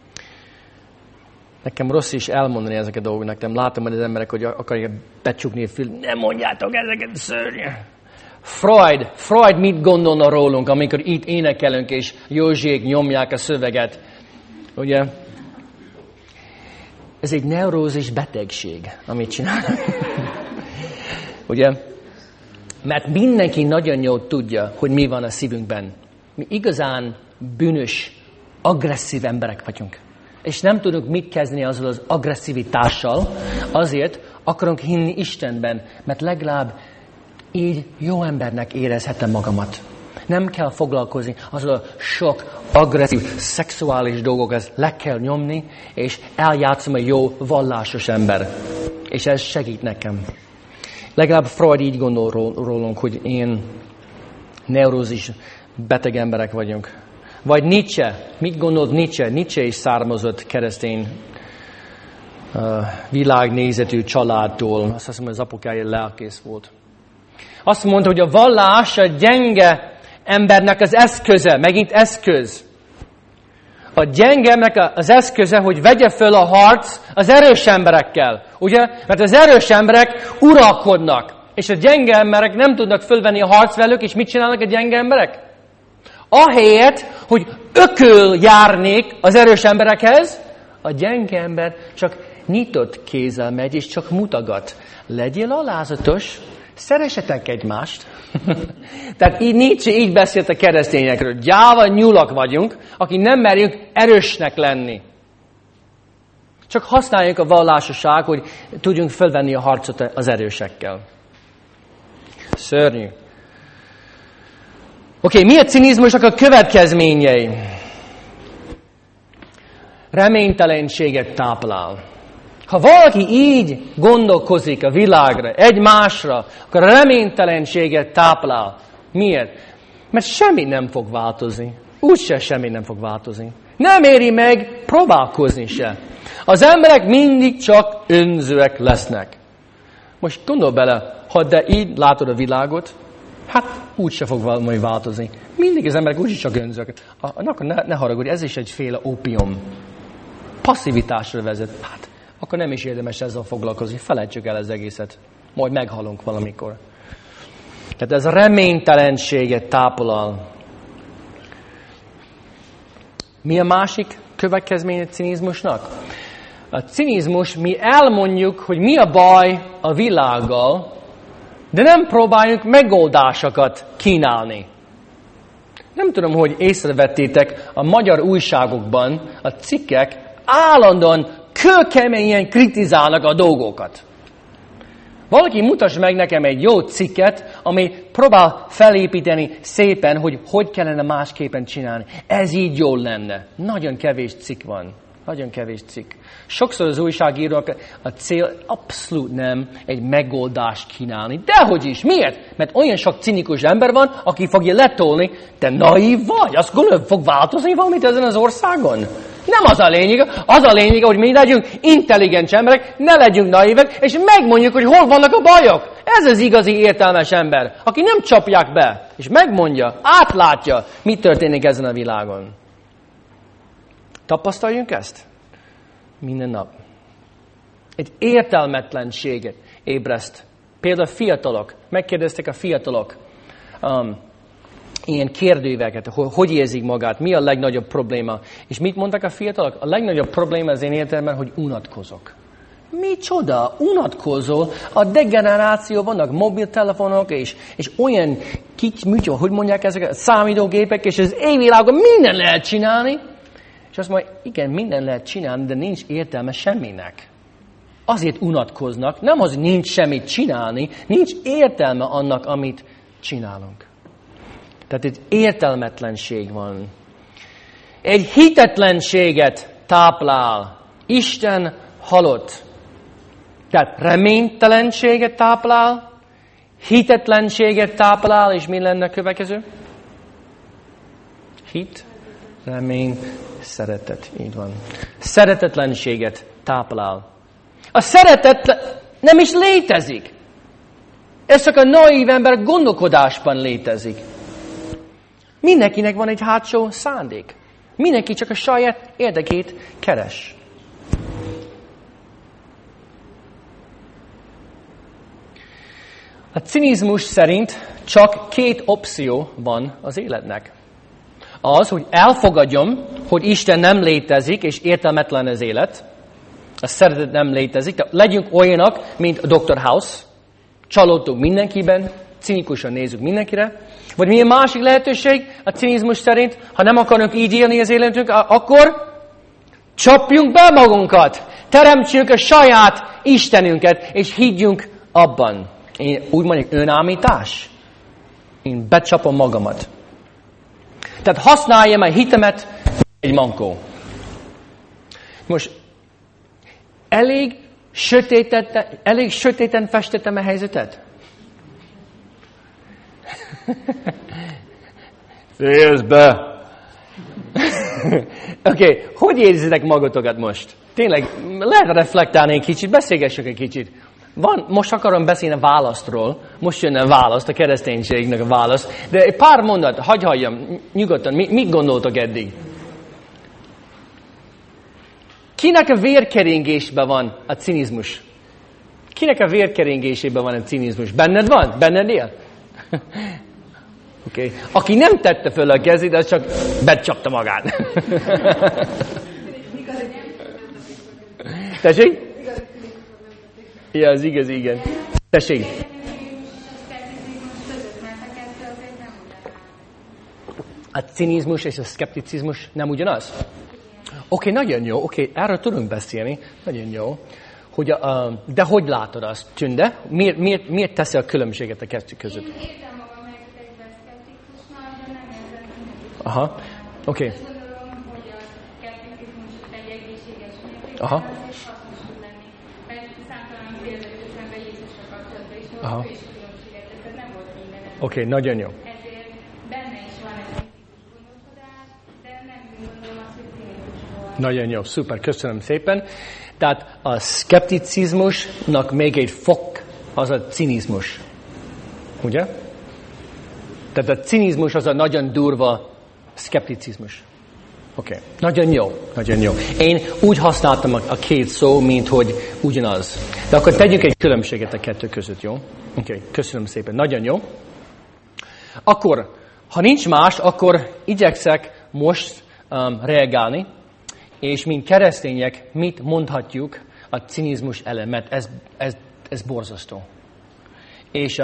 Nekem rossz is elmondani ezeket a dolgokat. Nem látom, hogy az emberek, hogy akarják becsukni a film. Nem mondjátok ezeket szörnyű. Freud mit gondolna rólunk, amikor itt énekelünk, és Józsiék nyomják a szöveget? Ugye? Ez egy neurózis betegség, amit csinálnak. Ugye? Mert mindenki nagyon jól tudja, hogy mi van a szívünkben. Mi igazán bűnös, agresszív emberek vagyunk. És nem tudunk mit kezdeni azzal az agresszivitással, azért akarunk hinni Istenben, mert legalább így jó embernek érezhetem magamat. Nem kell foglalkozni azzal a sok agresszív, szexuális dolgokat le kell nyomni, és eljátszom a jó vallásos ember. És ez segít nekem. Legalább Freud így gondol rólunk, hogy én neurózis, beteg emberek vagyunk. Vagy Nietzsche. Mit gondolt Nietzsche? Nietzsche is származott keresztény világnézetű családtól. Azt hiszem, hogy az apukája lelkész volt. Azt mondta, hogy a vallás a gyenge embernek az eszköze. Megint eszköz. A gyengemnek az eszköze, hogy vegye föl a harc az erős emberekkel. Ugye? Mert az erős emberek uralkodnak. És a gyenge emberek nem tudnak fölvenni a harc velük, és mit csinálnak a gyenge emberek? Ahelyett, hogy ököl járnék az erős emberekhez, a gyenge ember csak nyitott kézzel megy, és csak mutogat. Legyél alázatos, szeressetek egymást. Tehát Nietzsche így beszélt a keresztényekről. Gyáva nyulak vagyunk, akik nem merjünk erősnek lenni. Csak használjuk a vallásosság, hogy tudjunk fölvenni a harcot az erősekkel. Szörnyű. Oké, mi a cinizmusnak a következményei? Reménytelenséget táplál. Ha valaki így gondolkozik a világra, egymásra, akkor a reménytelenséget táplál. Miért? Mert semmi nem fog változni. Úgyse semmi nem fog változni. Nem éri meg próbálkozni se. Az emberek mindig csak önzőek lesznek. Most gondol bele, ha te így látod a világot, hát úgyse fog majd változni. Mindig az emberek úgyis csak önzőek. Akkor ne haragudj, ez is egyféle ópium. Passzivitásra vezet. Hát, akkor nem is érdemes ezzel foglalkozni. Felejtsük el az egészet. Majd meghalunk valamikor. Tehát ez a reménytelenséget táplál. Mi a másik következmény a cinizmusnak? A cinizmus, mi elmondjuk, hogy mi a baj a világgal, de nem próbáljuk megoldásokat kínálni. Nem tudom, hogy észrevettétek, a magyar újságokban a cikkek állandóan kőkeményen kritizálnak a dolgokat. Valaki mutassa meg nekem egy jó cikket, ami próbál felépíteni szépen, hogy kellene másképpen csinálni. Ez így jól lenne. Nagyon kevés cikk van. Nagyon kevés cikk. Sokszor az újságírók a cél abszolút nem egy megoldást kínálni. Dehogy is. Miért? Mert olyan sok cinikus ember van, aki fogja letolni. Te naív vagy? Azt gondolod, fog változni valamit ezen az országon? Nem az a lényeg. Az a lényeg, hogy mi legyünk intelligens emberek, ne legyünk naívek, és megmondjuk, hogy hol vannak a bajok. Ez az igazi értelmes ember, aki nem csapják be, és megmondja, átlátja, mi történik ezen a világon. Tapasztaljunk ezt? Minden nap. Egy értelmetlenséget ébreszt. Például fiatalok. Megkérdezték a fiatalok ilyen kérdőíveket, hogy érzik magát, mi a legnagyobb probléma. És mit mondtak a fiatalok? A legnagyobb probléma az én értelemben, hogy unatkozok. Micsoda? Unatkozol? A degeneráció vannak mobiltelefonok, és olyan hogy mondják ezeket? Számítógépek, és az évvilágon minden lehet csinálni. És azt mondja, igen, minden lehet csinálni, de nincs értelme semminek. Azért unatkoznak, nem az, hogy nincs semmit csinálni, nincs értelme annak, amit csinálunk. Tehát egy értelmetlenség van. Egy hitetlenséget táplál. Isten halott. Tehát reménytelenséget táplál, hitetlenséget táplál, és mi lenne a következő? Hit, remény, szeretet. Így van. Szeretetlenséget táplál. A szeretet nem is létezik. Ez csak a naív ember gondolkodásban létezik. Mindenkinek van egy hátsó szándék. Mindenki csak a saját érdekét keres. A cinizmus szerint csak két opció van az életnek. Az, hogy elfogadjam, hogy Isten nem létezik, és értelmetlen az élet. A szeretet nem létezik. De legyünk olyanok, mint a Dr. House. Csalódtunk mindenkiben, cinikusan nézzük mindenkire. Vagy milyen másik lehetőség a cinizmus szerint, ha nem akarunk így élni az életünk, akkor csapjunk be magunkat. Teremtsünk a saját Istenünket, és higgyünk abban. Én úgy mondjuk önállítás. Én becsapom magamat. Tehát használjam a hitemet egy mankó. Most elég sötéten festettem a helyzetet? Félsz be! Oké, hogy érzitek magatokat most? Tényleg, lehet reflektálni egy kicsit, beszélgessük egy kicsit. Most akarom beszélni a választról, most jönne a választ, a kereszténységnek a válasz, de egy pár mondat, hagyj halljam, nyugodtan, mit gondoltok eddig? Kinek a vérkeringésben van a cinizmus? Kinek a vérkeringésében van a cinizmus? Benned van? Benned él? Okay. Aki nem tette föl a kezét, az csak becsapta magát. Tessék? Ja, az igaz, igen. Tessék? A cinizmus és a szkepticizmus nem ugyanaz? Oké, nagyon jó, erről tudunk beszélni, nagyon jó. De hogy látod azt, Tünde? Miért teszi a különbséget a kettő között? Én értem magam egyben szkeptikusnak, de nem érzem cinizmusnak. Aha, oké. Azt gondolom, hogy a szkepticizmus egy egészséges mértékben, Aha. és hasznos tud lenni. Mert számtalan például szemben Jézusra kapcsolatban is Aha. volt, ő is különbséget, tehát nem volt minden. Oké, nagyon jó. Ezért benne is van egy kritikus gondolkodás, de nem gondolom azt, hogy cinizmus volt. Nagyon jó, szuper, köszönöm szépen. Tehát a szkepticizmusnak még egy fok az a cinizmus. Ugye? Tehát a cinizmus az a nagyon durva szkepticizmus. Oké. Nagyon jó, nagyon jó. Én úgy használtam a két szó, mint hogy ugyanaz. De akkor tegyünk egy különbséget a kettő között, jó? Oké, köszönöm szépen. Nagyon jó. Akkor, ha nincs más, akkor igyekszek most reagálni, és mint keresztények mit mondhatjuk a cinizmus ellen, mert ez borzasztó. És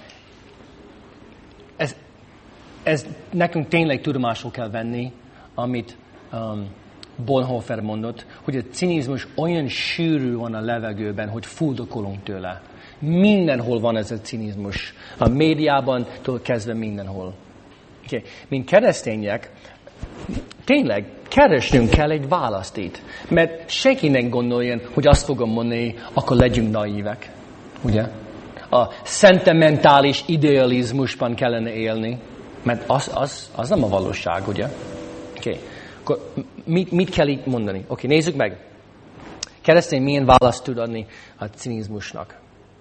ez nekünk tényleg tudomásul kell venni, amit Bonhoeffer mondott, hogy a cinizmus olyan sűrű van a levegőben, hogy fuldokolunk tőle. Mindenhol van ez a cinizmus. A médiában kezdve mindenhol. Okay. Mint keresztények, tényleg keresnünk kell egy választ itt. Mert senki nem gondoljon, hogy azt fogom mondani, akkor legyünk naívek. Ugye? A szentimentális idealizmusban kellene élni. Mert az nem a valóság, ugye? Okay. Akkor mit kell itt mondani? Oké, nézzük meg. Keresztény milyen választ tud adni a cinizmusnak?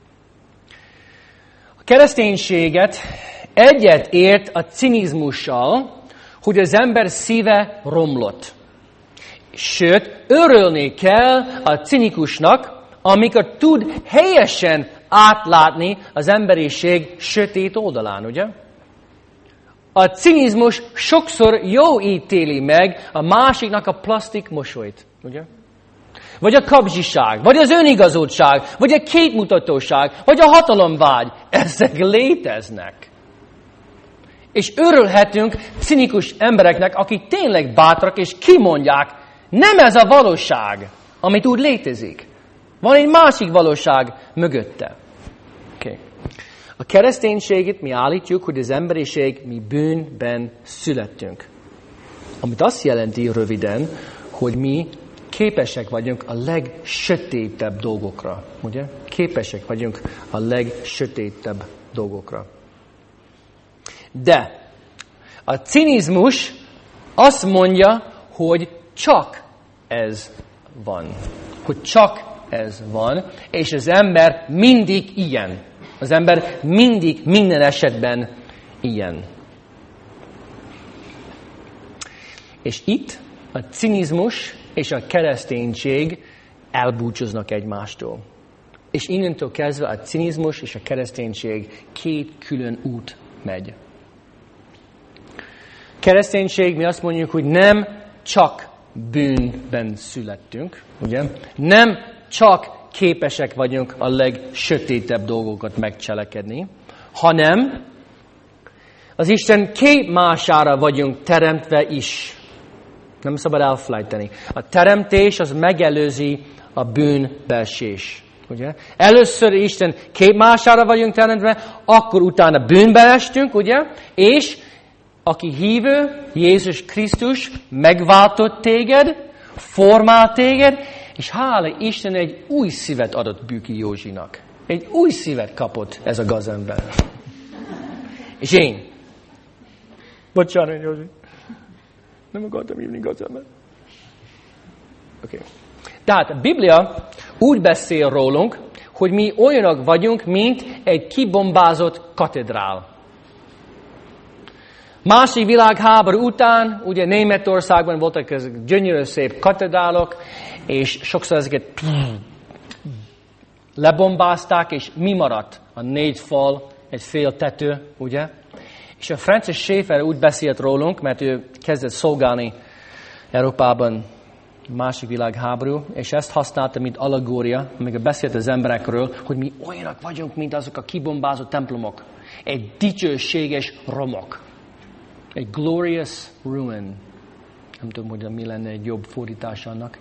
A kereszténységet egyet ért a cinizmussal, hogy az ember szíve romlott. Sőt, örülni kell a cinikusnak, amikor tud helyesen átlátni az emberiség sötét oldalán, ugye? A cinizmus sokszor jó ítéli meg a másiknak a plastik mosolyt, ugye? Vagy a kapzsiság, vagy az önigazoltság, vagy a képmutatóság, vagy a hatalomvágy. Ezek léteznek. És örülhetünk cinikus embereknek, akik tényleg bátrak, és kimondják, nem ez a valóság, amit úgy létezik. Van egy másik valóság mögötte. Okay. A kereszténységet mi állítjuk, hogy az emberiség mi bűnben születtünk. Amit azt jelenti röviden, hogy mi képesek vagyunk a legsötétebb dolgokra. Ugye? Képesek vagyunk a legsötétebb dolgokra. De a cinizmus azt mondja, hogy csak ez van. Hogy csak ez van, és az ember mindig ilyen. Az ember mindig, minden esetben ilyen. És itt a cinizmus és a kereszténység elbúcsúznak egymástól. És innentől kezdve a cinizmus és a kereszténység két külön út megy. Kereszténység, mi azt mondjuk, hogy nem csak bűnben születtünk, ugye? Nem csak képesek vagyunk a legsötétebb dolgokat megcselekedni, hanem az Isten képmására vagyunk teremtve is. Nem szabad elfelejteni. A teremtés az megelőzi a bűnbeesés. Ugye? Először Isten képmására vagyunk teremtve, akkor utána bűnbe estünk, ugye? És aki hívő, Jézus Krisztus megváltott téged, formált téged, és hála Isten egy új szívet adott Bűki Józsinak. Egy új szívet kapott ez a gazember. És én. Bocsánat, Józsi. Nem akartam hívni gazember. Oké. Tehát a Biblia úgy beszél rólunk, hogy mi olyanok vagyunk, mint egy kibombázott katedrál. Második világháború után, ugye Németországban voltak ezek gyönyörű szép katedrálok, és sokszor ezeket lebombázták, és mi maradt? A 4 fal, egy fél tető, ugye? És a Francis Schaeffer úgy beszélt rólunk, mert ő kezdett szolgálni Európában második világháború, és ezt használta, mint allegória, amikor beszélt az emberekről, hogy mi olyanok vagyunk, mint azok a kibombázott templomok. Egy dicsőséges romok. Egy glorious ruin. Nem tudom, hogy mi lenne egy jobb fordítás annak.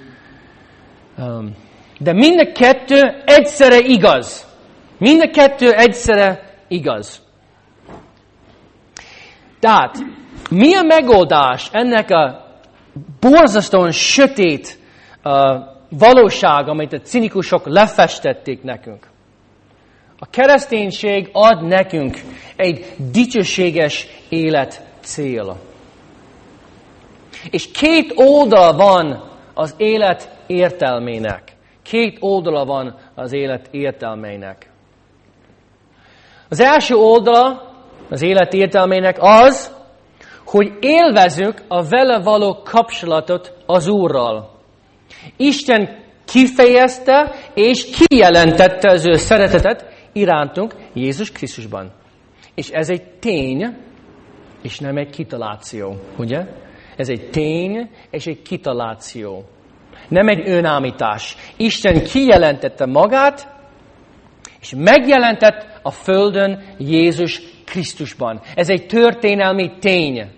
De mind a kettő egyszerre igaz. Mind a kettő egyszerre igaz. Tehát, mi a megoldás ennek a borzasztóan sötét valóság, amit a cinikusok lefestették nekünk? A kereszténység ad nekünk egy dicsőséges élet cél. És 2 oldal van az élet értelmének. 2 oldala van az élet értelmének. Az első oldala az élet értelmének az, hogy élvezzük a vele való kapcsolatot az Úrral. Isten kifejezte és kijelentette az ő szeretetet irántunk Jézus Krisztusban. És ez egy tény, és nem egy kitaláció, ugye? Ez egy tény, és egy kitaláció. Nem egy önállítás. Isten kijelentette magát, és megjelentett a földön Jézus Krisztusban. Ez egy történelmi tény.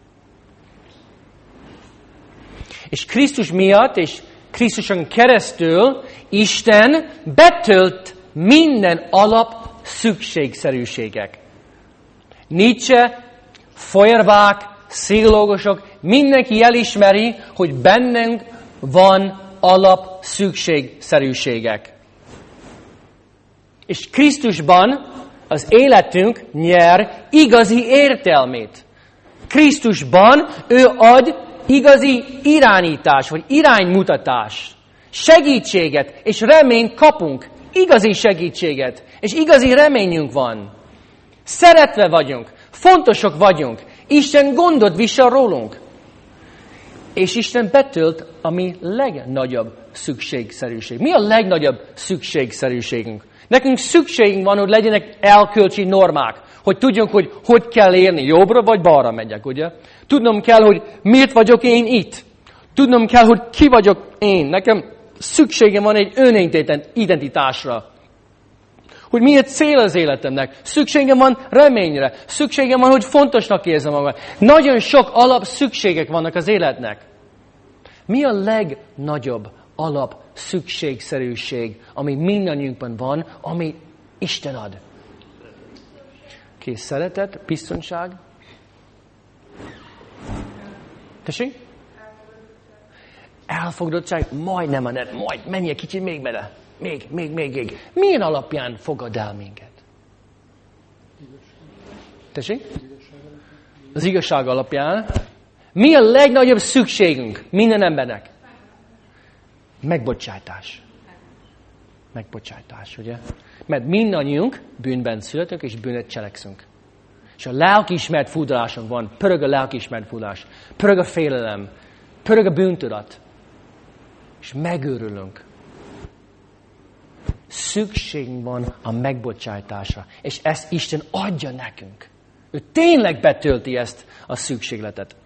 És Krisztus miatt, és Krisztuson keresztül Isten betölt minden alap szükségszerűségek. Nietzsche, Feuerbach, pszichológusok, mindenki elismeri, hogy bennünk van alap szükségszerűségek. És Krisztusban az életünk nyer igazi értelmét. Krisztusban ő ad igazi irányítás, vagy iránymutatás, segítséget és reményt kapunk. Igazi segítséget, és igazi reményünk van. Szeretve vagyunk, fontosok vagyunk. Isten gondot visel rólunk. És Isten betölt a mi legnagyobb szükségszerűség. Mi a legnagyobb szükségszerűségünk? Nekünk szükségünk van, hogy legyenek elkölcsi normák, hogy tudjunk, hogy kell élni, jobbra vagy balra megyek, ugye? Tudnom kell, hogy miért vagyok én itt. Tudnom kell, hogy ki vagyok én. Nekem szükségem van egy önidentitásra. Hogy mi a cél az életemnek. Szükségem van reményre. Szükségem van, hogy fontosnak érzem magam. Nagyon sok alap szükségek vannak az életnek. Mi a legnagyobb alap szükségszerűség, ami mindannyiunkban van, ami Isten ad? Szeretet, biztonság. Tessék? Elfogadottság, majdnem, majd menj egy kicsit még bele. Még. Milyen alapján fogad el minket? Tessék? Az igazság alapján. Mi a legnagyobb szükségünk minden embernek? Megbocsátás. Megbocsátás, ugye? Mert mindannyiunk bűnben születünk, és bűnöt cselekszünk. És a lelkiismert furdalásunk van. Pörög a lelkiismert furdalás. Pörög a félelem. Pörög a bűntudat. És megőrülünk. Szükségünk van a megbocsátásra. És ezt Isten adja nekünk. Ő tényleg betölti ezt a szükségletet.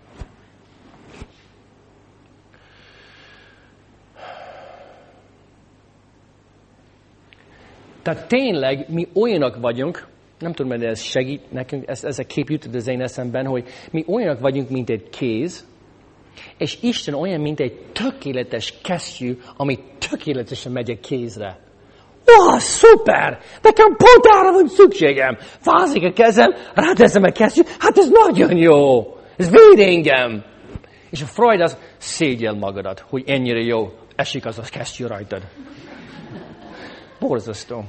Tehát tényleg mi olyanok vagyunk, nem tudom, hogy ez segít nekünk, ez a kép jutott az én eszemben, hogy mi olyanok vagyunk, mint egy kéz, és Isten olyan, mint egy tökéletes kesztyű, ami tökéletesen megy a kézre. Wow, szuper! Nekem pont arra van szükségem. Fázik a kezem, ráteszem a kesztyűt, hát ez nagyon jó. Ez véd engem. És a Freud az szégyel magadat, hogy ennyire jó esik az a kesztyű rajtad. Borzasztó.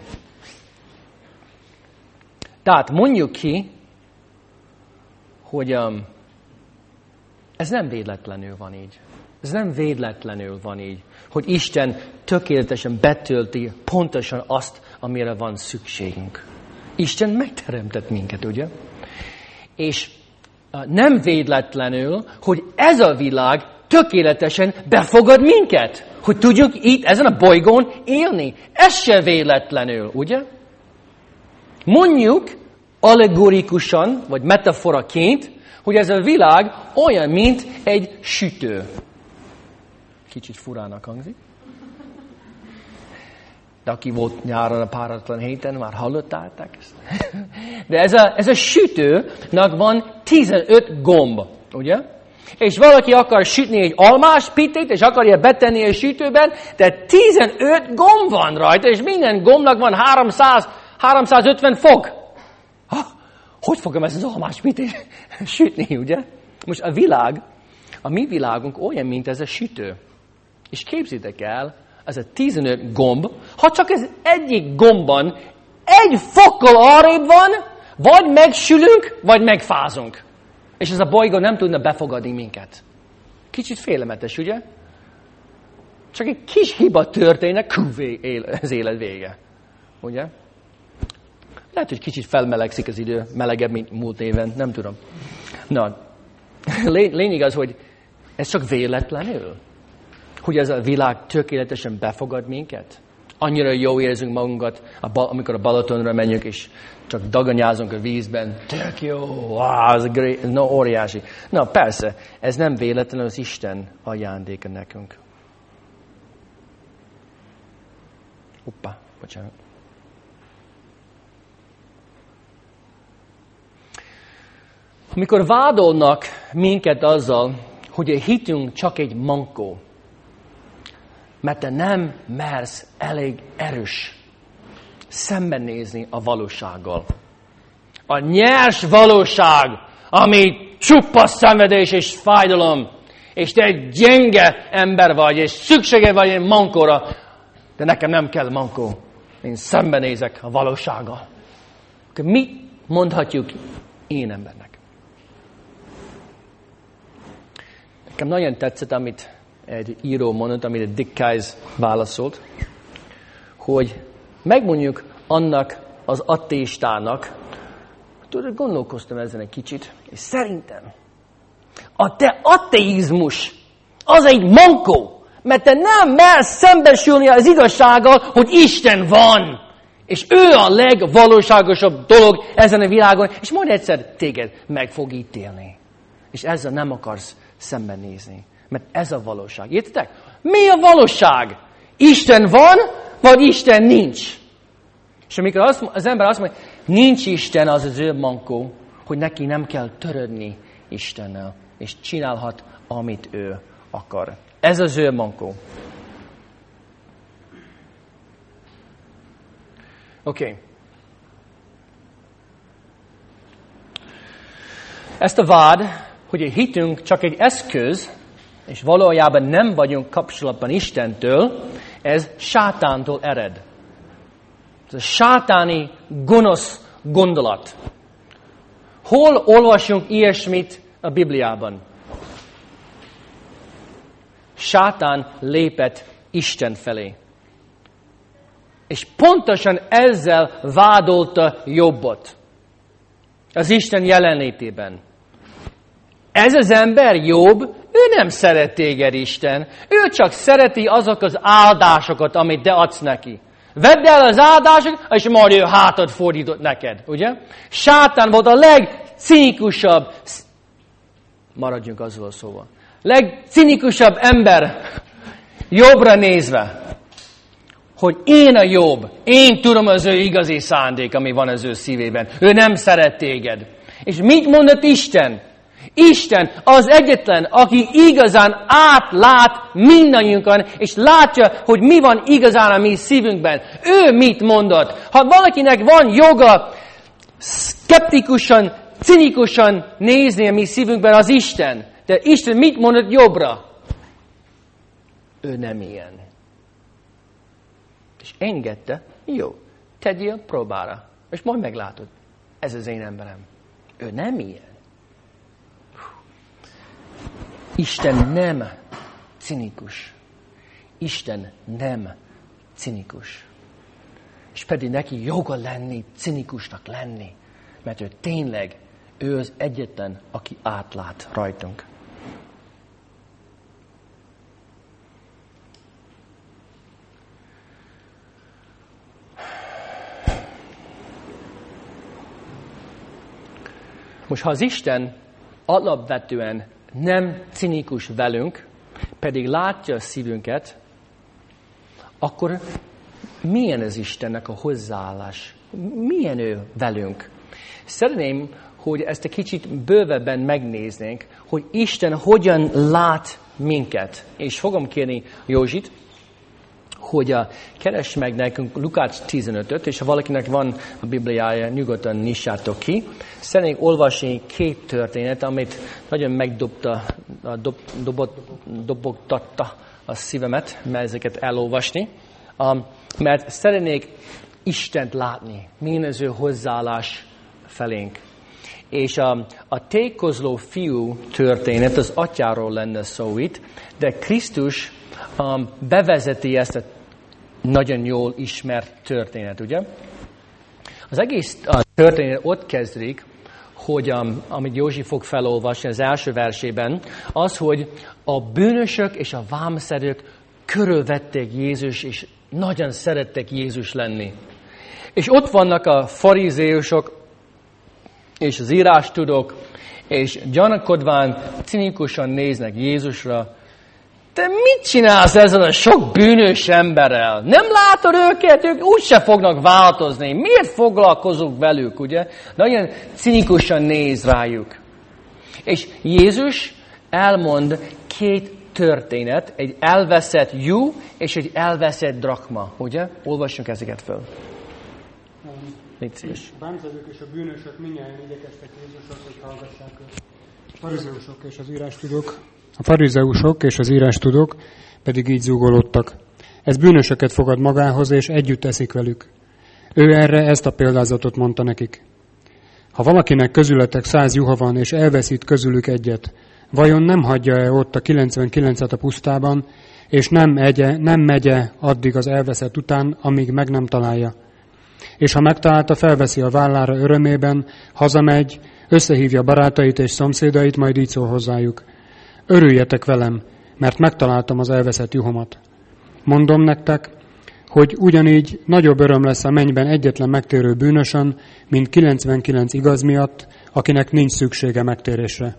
Tehát mondjuk ki, hogy ez nem véletlenül van így. Ez nem véletlenül van így, hogy Isten tökéletesen betölti pontosan azt, amire van szükségünk. Isten megteremtett minket, ugye? És nem véletlenül, hogy ez a világ tökéletesen befogad minket. Hogy tudjunk itt, ezen a bolygón élni. Ez se véletlenül, ugye? Mondjuk allegorikusan, vagy metaforaként, hogy ez a világ olyan, mint egy sütő. Kicsit furának hangzik. De aki volt nyáron a páratlan héten, már hallottátok ezt? De ez a sütőnek van 15 gomb, ugye? És valaki akar sütni egy almás pitét, és akarja betenni a sütőben, de 15 gomb van rajta, és minden gombnak van 350 fok. Hogy fogom ezt az almás pitét sütni, ugye? Most a mi világunk olyan, mint ez a sütő. És képzitek el, ez a 15 gomb, ha csak ez egyik gombban egy fokkal arrébb van, vagy megsülünk, vagy megfázunk. És ez a bolygó nem tudna befogadni minket. Kicsit félelmetes, ugye? Csak egy kis hiba történnek, az élet vége. Ugye? Lehet, hogy kicsit felmelegszik az idő, melegebb, mint múlt éven, nem tudom. Na, lényeg az, hogy ez csak véletlenül, hogy ez a világ tökéletesen befogad minket. Annyira jó érzünk magunkat, amikor a Balatonra menjünk, és csak daganyázunk a vízben. Tök jó, wow, ez óriási. Na persze, ez nem véletlenül az Isten ajándéka nekünk. Hoppá, bocsánat. Amikor vádolnak minket azzal, hogy a hitünk csak egy mankó, mert te nem mersz elég erős szembenézni a valósággal. A nyers valóság, ami csupa szenvedés és fájdalom, és te egy gyenge ember vagy, és szüksége vagy egy mankóra, de nekem nem kell mankó. Én szembenézek a valósággal. Akkor mit mondhatjuk én embernek? Nekem nagyon tetszett, amit egy író mondott, amit Dick Keyes válaszolt, hogy megmondjuk annak az ateistának, tudod, gondolkoztam ezen egy kicsit, és szerintem a te ateizmus az egy mankó, mert te nem mersz szembesülni az igazsággal, hogy Isten van, és ő a legvalóságosabb dolog ezen a világon, és majd egyszer téged meg fog ítélni. És ezzel nem akarsz szembenézni. Mert ez a valóság. Értitek? Mi a valóság? Isten van, vagy Isten nincs? És amikor az ember azt mondja, nincs Isten, az az ő mankó, hogy neki nem kell törődni Istennel, és csinálhat, amit ő akar. Ez az ő mankó. Oké. Ezt a vád, hogy a hitünk csak egy eszköz, és valójában nem vagyunk kapcsolatban Istentől, ez sátántól ered. Ez a sátáni gonosz gondolat. Hol olvasunk ilyesmit a Bibliában? Sátán lépett Isten felé. És pontosan ezzel vádolta Jobbot. Az Isten jelenlétében. Ez az ember, Jobb, ő nem szeret téged, Isten. Ő csak szereti azok az áldásokat, amit te adsz neki. Vedd el az áldásokat, és majd ő hátat fordított neked, ugye? Sátán volt a legcinikusabb, maradjunk azzal a szóval, legcinikusabb ember Jobbra nézve, hogy én a Jobb, én tudom az ő igazi szándék, ami van az ő szívében. Ő nem szeret téged. És mit mondott Isten? Isten az egyetlen, aki igazán átlát mindannyiunkon, és látja, hogy mi van igazán a mi szívünkben. Ő mit mondott? Ha valakinek van joga szkeptikusan, cinikusan nézni a mi szívünkben, az Isten. De Isten mit mondott Jobbra? Ő nem ilyen. És engedte, jó, tegyél próbára. És majd meglátod. Ez az én emberem. Ő nem ilyen. Isten nem cinikus. Isten nem cinikus. És pedig neki joga lenni, cinikusnak lenni. Mert ő tényleg Ő az egyetlen, aki átlát rajtunk. Most, ha az Isten alapvetően nem cinikus velünk, pedig látja a szívünket, akkor milyen az Istennek a hozzáállás? Milyen ő velünk? Szeretném, hogy ezt egy kicsit bővebben megnéznénk, hogy Isten hogyan lát minket. És fogom kérni Józsit, hogy keres meg nekünk Lukács 15-öt, és ha valakinek van a Bibliája, nyugodtan nyissátok ki. Szeretnék olvasni 2 történet, amit nagyon megdobogtatta a szívemet, mert ezeket elolvasni. Mert szeretnék Istent látni, milyen az ő hozzáállás felénk. És a tékozló fiú történet az atyáról lenne szó itt, de Krisztus bevezeti ezt a nagyon jól ismert történet, ugye? Az egész történet ott kezdődik, hogy amit Józsi fog felolvasni az első versében, az, hogy a bűnösök és a vámszedők körülvették Jézus, és nagyon szerettek Jézus lenni. És ott vannak a farizéusok, és az írástudók, és gyanakodván cinikusan néznek Jézusra. Te mit csinálsz ezzel a sok bűnös emberrel? Nem látod őket? Ők úgyse fognak változni. Miért foglalkozunk velük, ugye? Nagyon cinikusan néz rájuk. És Jézus elmond 2 történet, egy elveszett juh és egy elveszett drachma, ugye? Olvassunk ezeket föl. Légy szíves. A vámszedők és a bűnösök mindjárt igyekeztek Jézushoz, hogy hallgassák őt. A farizeusok és az írástudók pedig így zúgolódtak. Ez bűnösöket fogad magához, és együtt eszik velük. Ő erre ezt a példázatot mondta nekik. Ha valakinek közületek 100 juha van, és elveszít közülük egyet, vajon nem hagyja-e ott a 99-et a pusztában, és nem megye addig az elveszett után, amíg meg nem találja? És ha megtalálta, felveszi a vállára örömében, hazamegy, összehívja barátait és szomszédait, majd így szól hozzájuk. Örüljetek velem, mert megtaláltam az elveszett juhomat. Mondom nektek, hogy ugyanígy nagyobb öröm lesz a mennyben egyetlen megtérő bűnösön, mint 99 igaz miatt, akinek nincs szüksége megtérésre.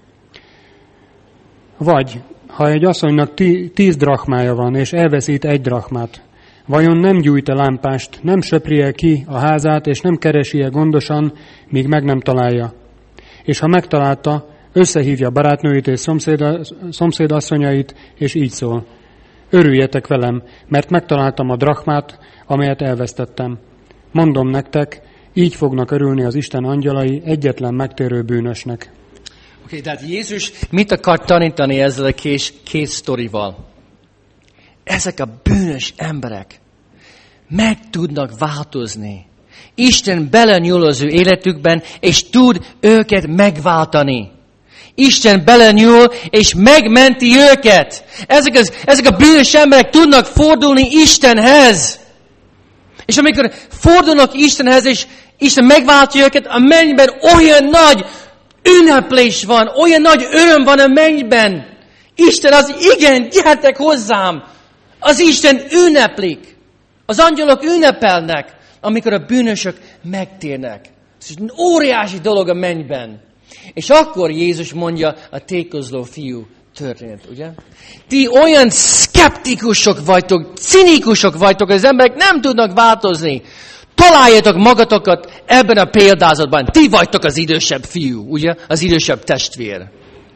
Vagy, ha egy asszonynak 10 drachmája van, és elveszít 1 drachmát, vajon nem gyújt-e lámpást, nem söpri-e ki a házát, és nem keresi-e gondosan, míg meg nem találja? És ha megtalálta, összehívja barátnőit és szomszédasszonyait, és így szól. Örüljetek velem, mert megtaláltam a drachmát, amelyet elvesztettem. Mondom nektek, így fognak örülni az Isten angyalai egyetlen megtérő bűnösnek. Oké, tehát Jézus mit akar tanítani ezzel a 2 sztorival? Ezek a bűnös emberek meg tudnak változni. Isten belenyúl az ő életükben, és tud őket megváltani. Isten belenyúl, és megmenti őket. Ezek a bűnös emberek tudnak fordulni Istenhez. És amikor fordulnak Istenhez, és Isten megváltja őket, a mennyben olyan nagy ünneplés van, olyan nagy öröm van a mennyben. Isten az, igen, gyertek hozzám. Az Isten ünneplik. Az angyalok ünnepelnek, amikor a bűnösök megtérnek. Ez egy óriási dolog a mennyben. És akkor Jézus mondja a tékozló fiú történet, ugye? Ti olyan szkeptikusok vagytok, cinikusok vagytok, az emberek nem tudnak változni. Találjátok magatokat ebben a példázatban. Ti vagytok az idősebb fiú, ugye? Az idősebb testvér.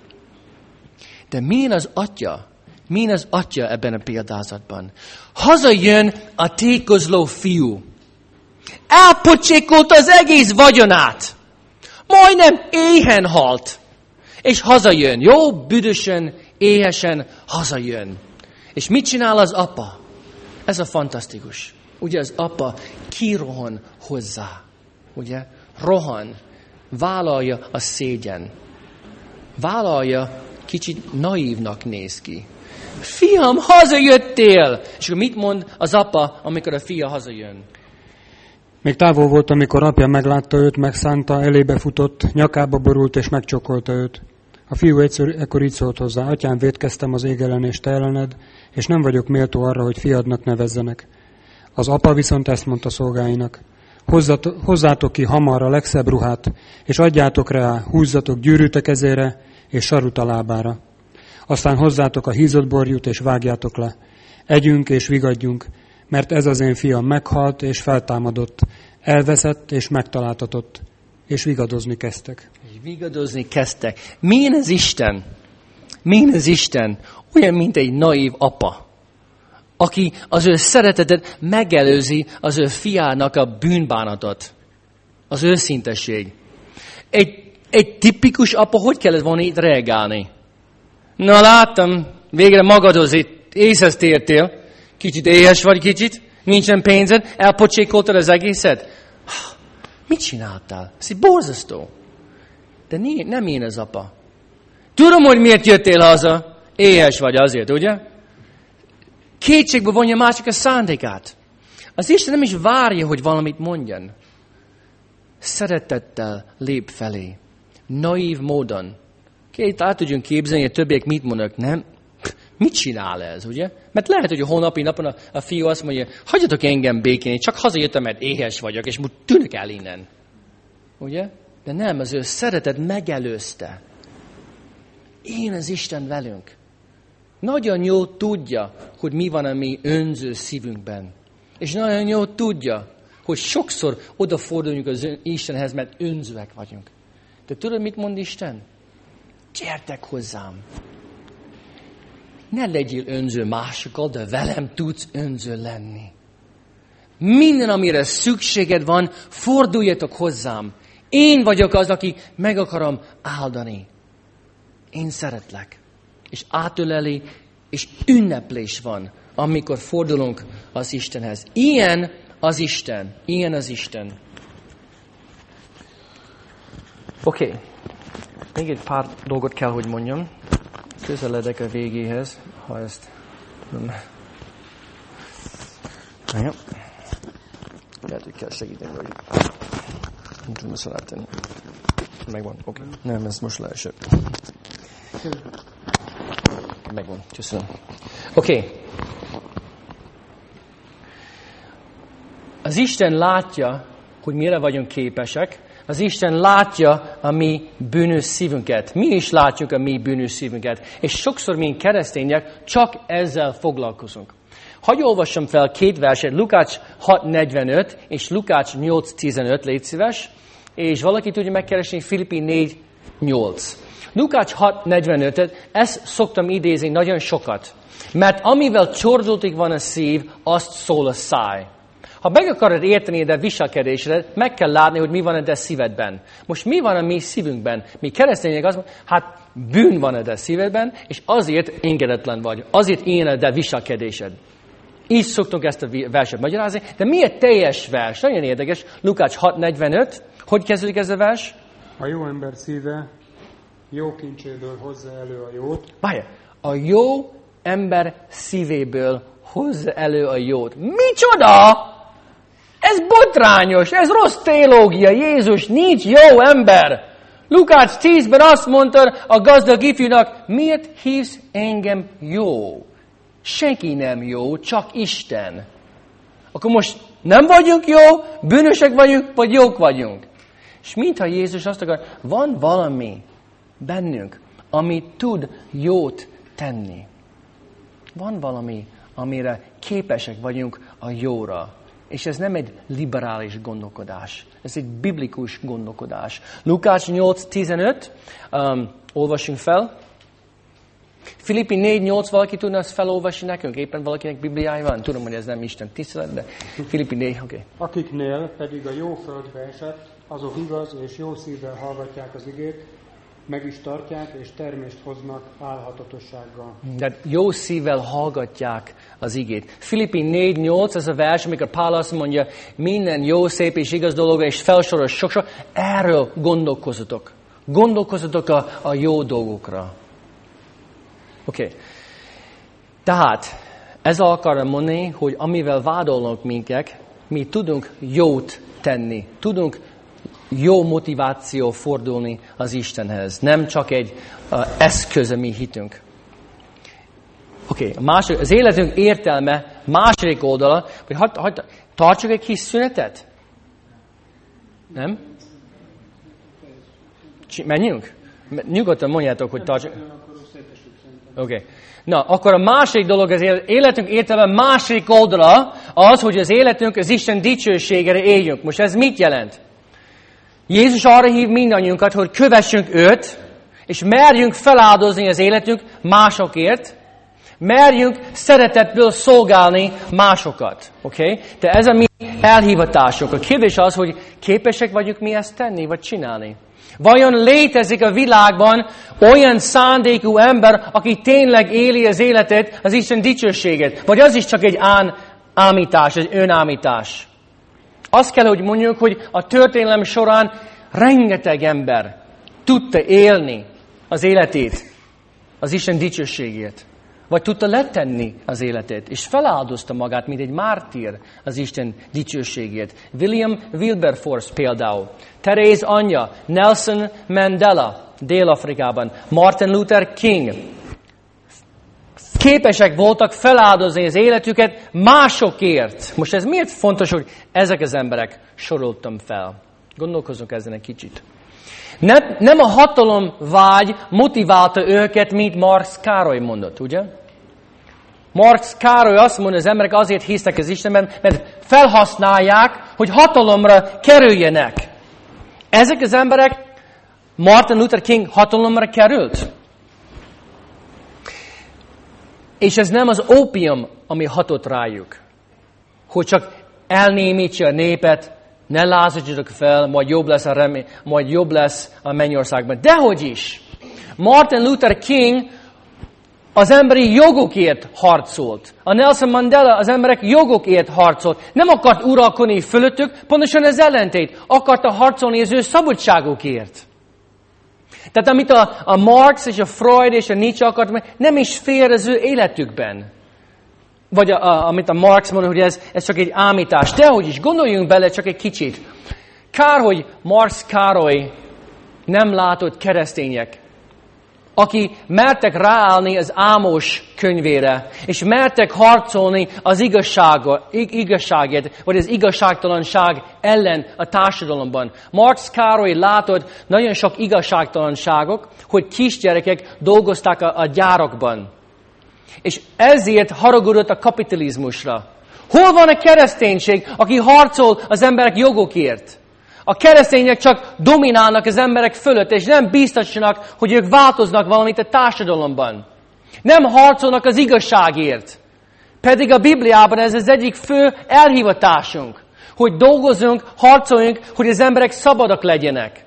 De milyen az atya? Milyen az atya ebben a példázatban? Hazajön a tékozló fiú. Elpocsékolta az egész vagyonát. Majdnem éhen halt. És hazajön. Jó, büdösen, éhesen hazajön. És mit csinál az apa? Ez a fantasztikus. Ugye az apa kirohan hozzá. Ugye? Rohan. Vállalja a szégyen. Vállalja, kicsit naívnak néz ki. Fiam, hazajöttél! És akkor mit mond az apa, amikor a fia hazajön? Még távol volt, amikor apja meglátta őt, megszánta, elébe futott, nyakába borult és megcsokolta őt. A fiú ekkor így szólt hozzá: atyám, vétkeztem az ég ellen és te ellened, és nem vagyok méltó arra, hogy fiadnak nevezzenek. Az apa viszont ezt mondta szolgáinak: hozzátok ki hamar a legszebb ruhát, és adjátok rá, húzzatok gyűrűt a kezére, és sarut a lábára. Aztán hozzátok a hízott borjút, és vágjátok le. Együnk és vigadjunk, mert ez az én fiam meghalt és feltámadott, elveszett és megtaláltatott, és vigadozni kezdtek. És vigadozni kezdtek. Milyen az Isten? Milyen az Isten? Olyan, mint egy naív apa, aki az ő szeretetet megelőzi az ő fiának a bűnbánatot. Az őszintesség. Egy tipikus apa hogy kellett volna itt reagálni? Na láttam, végre magadozik, észhez tértél, kicsit éhes vagy kicsit, nincsen pénzed, elpocsékoltad az egészet. Mit csináltál? Ez egy borzasztó. De nem én az apa. Tudom, hogy miért jöttél haza. Éhes vagy azért, ugye? Kétségbe vonja másik a szándékát. Az Isten nem is várja, hogy valamit mondjon. Szeretettel lép felé. Naív módon. Át tudjunk képzelni, hogy a többiek mit mondanak. Nem? Mit csinál ez, ugye? Mert lehet, hogy a holnapi napon a fiú azt mondja: hagyjatok engem békén, csak hazajöttem, mert éhes vagyok, és most tűnök el innen. Ugye? De nem, az ő szeretet megelőzte. Én az Isten velünk. Nagyon jól tudja, hogy mi van a mi önző szívünkben. És nagyon jól tudja, hogy sokszor odaforduljunk az Istenhez, mert önzőek vagyunk. De tudod, mit mond Isten? Gyertek hozzám. Ne legyél önző másokkal, de velem tudsz önző lenni. Minden, amire szükséged van, forduljatok hozzám. Én vagyok az, aki meg akarom áldani. Én szeretlek. És átöleli, és ünneplés van, amikor fordulunk az Istenhez. Ilyen az Isten. Ilyen az Isten. Oké. Még egy pár dolgot kell, hogy mondjam. Közeledek a végéhez, ha ezt nem... Ja. Lehet, hogy kell segíteni, vagy nem tudom ezt alátenni. Megvan, oké. Nem, ez most leesett. Megvan, köszönöm. Oké. Az Isten látja, hogy mire vagyunk képesek. Az Isten látja a mi bűnös szívünket. Mi is látjuk a mi bűnös szívünket. És sokszor mi keresztények csak ezzel foglalkozunk. Hagy olvassam fel két verset, Lukács 6.45 és Lukács 8.15, légy szíves, és valaki tudja megkeresni Filippi 4.8. Lukács 6.45-et, ezt szoktam idézni nagyon sokat, mert amivel csorzultig van a szív, azt szól a száj. Ha meg akarod érteni a viselkedésre, meg kell látni, hogy mi van a te szívedben. Most mi van a mi szívünkben? Mi keresztények azt mondjuk, hát bűn van a te szívedben, és azért engedetlen vagy. Azért ilyen a te viselkedésed. Így szoktunk ezt a verset magyarázni. De mi a teljes vers? Nagyon érdekes. Lukács 6.45. Hogy kezdődik ez a vers? A jó ember szíve jó kincséből hozza elő a jót. Várj, a jó ember szívéből hozza elő a jót. Micsoda? Ez botrányos, ez rossz teológia. Jézus nincs jó ember. Lukács 10-ben azt mondta a gazdag ifjúnak: miért hívsz engem jó? Senki nem jó, csak Isten. Akkor most nem vagyunk jó, bűnösek vagyunk, vagy jók vagyunk. És mintha Jézus azt akar, van valami bennünk, ami tud jót tenni. Van valami, amire képesek vagyunk a jóra. És ez nem egy liberális gondolkodás. Ez egy biblikus gondolkodás. Lukács 8.15, olvassunk fel. Filippi 4.8, valaki tudna azt felolvasni nekünk? Éppen valakinek Bibliája van? Tudom, hogy ez nem Isten tisztelet, de Filippi 4, oké. Akiknél pedig a jó földbe esett, azok igaz és jó szívvel hallgatják az igét, meg is tartják, és termést hoznak álhatatossággal. Tehát jó szívvel hallgatják az igét. Filippi 4.8, ez a vers, amikor Pál azt mondja, minden jó, szép és igaz dologra, és felsorol sok, erről gondolkozzatok. Gondolkozzatok a jó dolgokra. Oké. Tehát, ez akarom mondani, hogy amivel vádolnak minket, mi tudunk jót tenni. Tudunk jó motiváció fordulni az Istenhez. Nem csak egy eszköz a mi hitünk. Oké, az életünk értelme második oldala, hogy tartsuk egy kis szünetet? Nem? Menjünk? Nyugodtan mondjátok, hogy tartsuk. Oké. Na, akkor a második dolog az életünk értelme második oldala az, hogy az életünk az Isten dicsőségére éljünk. Most ez mit jelent? Jézus arra hív mindannyiunkat, hogy kövessünk őt, és merjünk feláldozni az életünk másokért, merjünk szeretetből szolgálni másokat. Oké? De ez a mi elhívatásunk. A kérdés az, hogy képesek vagyunk mi ezt tenni, vagy csinálni. Vajon létezik a világban olyan szándékú ember, aki tényleg éli az életet, az Isten dicsőségét? Vagy az is csak egy ámítás, egy önámítás? Azt kell, hogy mondjuk, hogy a történelem során rengeteg ember tudta élni az életét, az Isten dicsőségét. Vagy tudta letenni az életét, és feláldozta magát, mint egy mártír az Isten dicsőségét. William Wilberforce például, Therese anyja, Nelson Mandela Dél-Afrikában, Martin Luther King. Képesek voltak feláldozni az életüket másokért. Most ez miért fontos, hogy ezek az emberek soroltam fel? Gondolkozzunk ezen egy kicsit. Nem a hatalomvágy motiválta őket, mint Marx Károly mondott, ugye? Marx Károly azt mondja, az emberek azért hisznek az Istenben, mert felhasználják, hogy hatalomra kerüljenek. Ezek az emberek, Martin Luther King hatalomra került. És ez nem az ópium, ami hatott rájuk. Hogy csak elnémítsa a népet, ne lázadjatok fel, majd jobb lesz a mennyországban. Dehogy is! Martin Luther King az emberi jogokért harcolt. A Nelson Mandela az emberek jogokért harcolt. Nem akart uralkodni fölöttük, pontosan az ellentét. Akarta harcolni az ő szabadságukért. Tehát amit a Marx és a Freud és a Nietzsche akart, nem is fér az ő életükben. Vagy amit a Marx mondja, hogy ez csak egy ámítás. Dehogy is, gondoljunk bele csak egy kicsit. Kár, hogy Marx Károly nem látott keresztények, aki mertek ráállni az Ámos könyvére, és mertek harcolni az igazságért, vagy az igazságtalanság ellen a társadalomban. Marx Károly látott nagyon sok igazságtalanságok, hogy kisgyerekek dolgozták a gyárakban. És ezért haragudott a kapitalizmusra. Hol van a kereszténység, aki harcol az emberek jogokért? A keresztények csak dominálnak az emberek fölött, és nem biztosnak, hogy ők változnak valamit a társadalomban. Nem harcolnak az igazságért. Pedig a Bibliában ez az egyik fő elhivatásunk, hogy dolgozzunk, harcoljunk, hogy az emberek szabadak legyenek.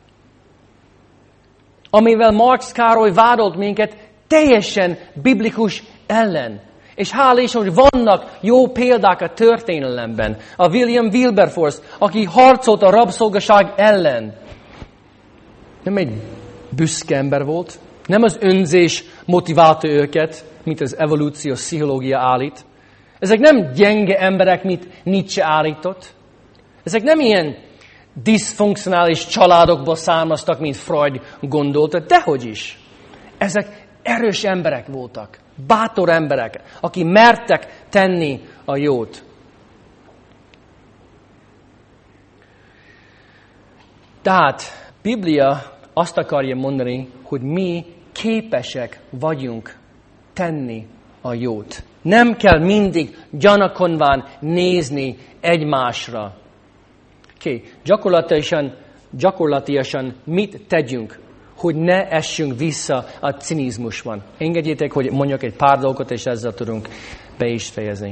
Amivel Marx Károly vádolt minket, teljesen biblikus ellen. És hála is, hogy vannak jó példák a történelemben. A William Wilberforce, aki harcolt a rabszolgaság ellen. Nem egy büszke ember volt. Nem az önzés motiválta őket, mint az evolúció pszichológia állít. Ezek nem gyenge emberek, mint Nietzsche állított. Ezek nem ilyen diszfunkcionális családokból származtak, mint Freud gondolta. Dehogy is. Ezek erős emberek voltak. Bátor emberek, akik mertek tenni a jót. Tehát Biblia azt akarja mondani, hogy mi képesek vagyunk tenni a jót. Nem kell mindig gyanakonván nézni egymásra. Gyakorlatilag mit tegyünk, hogy ne essünk vissza a cinizmusban. Engedjétek, hogy mondjak egy pár dolgot, és ezzel tudunk be is fejezni.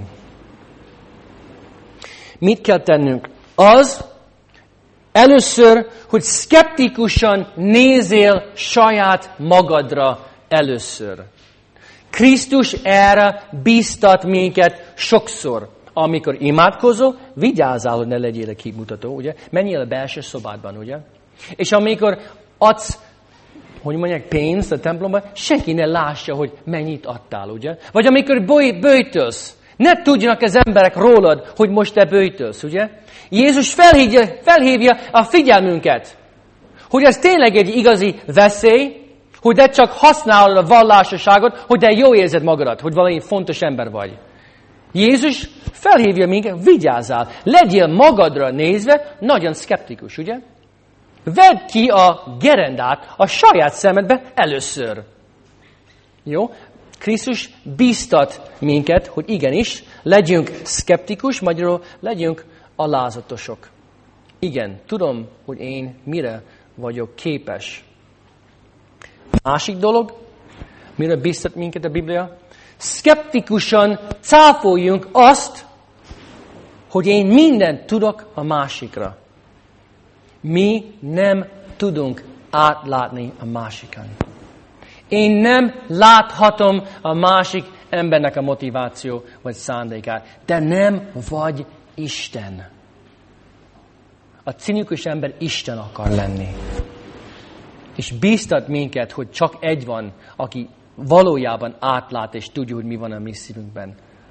Mit kell tennünk? Az először, hogy szkeptikusan nézzél saját magadra először. Krisztus erre bíztat minket sokszor. Amikor imádkozol, vigyázzál, hogy ne legyél képmutató, ugye? Menjél a belső szobádban, ugye? És amikor adsz, hogy mondják, pénzt a templomban, senki ne lássa, hogy mennyit adtál, ugye? Vagy amikor böjtölsz, Ne tudjanak az emberek rólad, hogy most te böjtölsz, ugye? Jézus felhívja a figyelmünket, hogy ez tényleg egy igazi veszély, hogy te csak használod a vallásosságot, hogy te jól érzed magadat, hogy valami fontos ember vagy. Jézus felhívja minket, vigyázzál, legyél magadra nézve nagyon szkeptikus, ugye? Vedd ki a gerendát a saját szemedbe először. Jó? Krisztus bíztat minket, hogy igenis, legyünk szkeptikus, magyarul legyünk alázatosok. Igen, tudom, hogy én mire vagyok képes. Másik dolog, mire bíztat minket a Biblia? Szkeptikusan cáfoljunk azt, hogy én mindent tudok a másikra. Mi nem tudunk átlátni a másikon. Én nem láthatom a másik embernek a motiváció vagy szándékát. De nem vagy Isten. A cinikus ember Isten akar lenni. És bíztat minket, hogy csak egy van, aki valójában átlát és tudja, hogy mi van a mi szívünkben.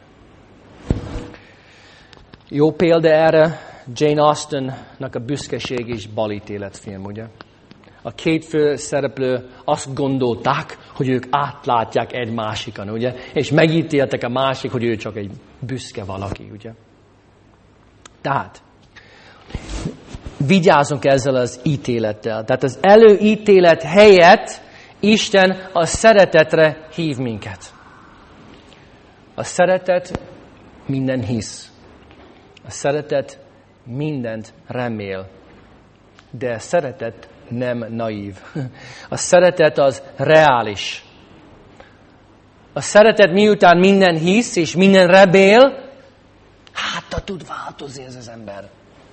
Jó példa erre Jane Austennak a Büszkeség és balítélet film, ugye? A két fő szereplő azt gondolták, hogy ők átlátják egy másikon, ugye? És megítéltek a másik, hogy ő csak egy büszke valaki, ugye? Tehát, vigyázzunk ezzel az ítélettel. Tehát az előítélet helyett Isten a szeretetre hív minket. A szeretet minden hisz. A szeretet mindent remél. De a szeretet nem naív. A szeretet az reális. A szeretet miután minden hisz és minden remél, hát tud változni ez az ember.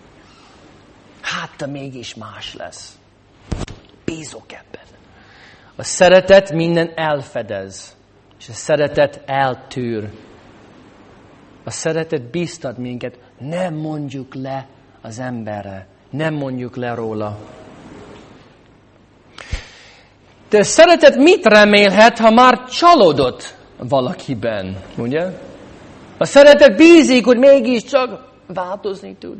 Hát mégis más lesz. Bízok ebben. A szeretet minden elfedez. És a szeretet eltűr. A szeretet bíztat minket. Nem mondjuk le az emberre. Nem mondjuk le róla. De a szeretet mit remélhet, ha már csalódott valakiben? Ugye? A szeretet bízik, hogy mégiscsak változni tud.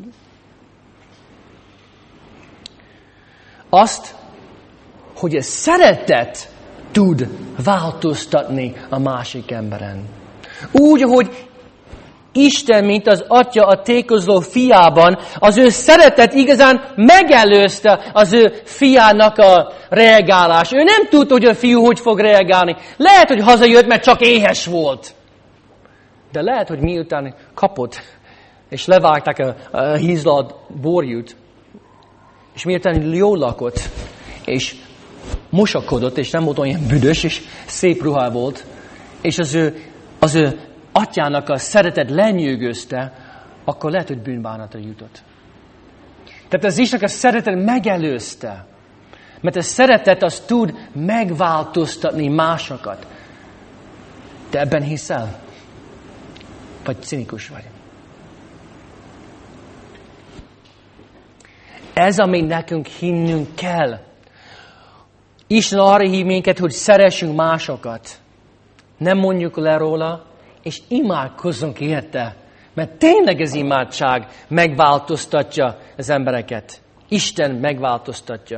Azt, hogy a szeretet tud változtatni a másik emberen. Úgy, hogy Isten, mint az Atya a tékozló fiában, az ő szeretet igazán megelőzte az ő fiának a reagálás. Ő nem tudta, hogy a fiú hogy fog reagálni. Lehet, hogy hazajött, mert csak éhes volt. De lehet, hogy miután kapott, és levágták a hízlalt borjút, és miután jól lakott, és mosakodott, és nem volt olyan büdös, és szép ruhá volt, és az ő atyának a szeretet lenyűgözte, akkor lehet, hogy bűnbánatra jutott. Tehát az Istennek a szeretet megelőzte. Mert a szeretet az tud megváltoztatni másokat. Te ebben hiszel? Vagy cinikus vagy? Ez, ami nekünk hinnünk kell. Isten arra hív minket, hogy szeressünk másokat. Nem mondjuk le róla, és imádkozzunk érte. Mert tényleg az imádság megváltoztatja az embereket. Isten megváltoztatja.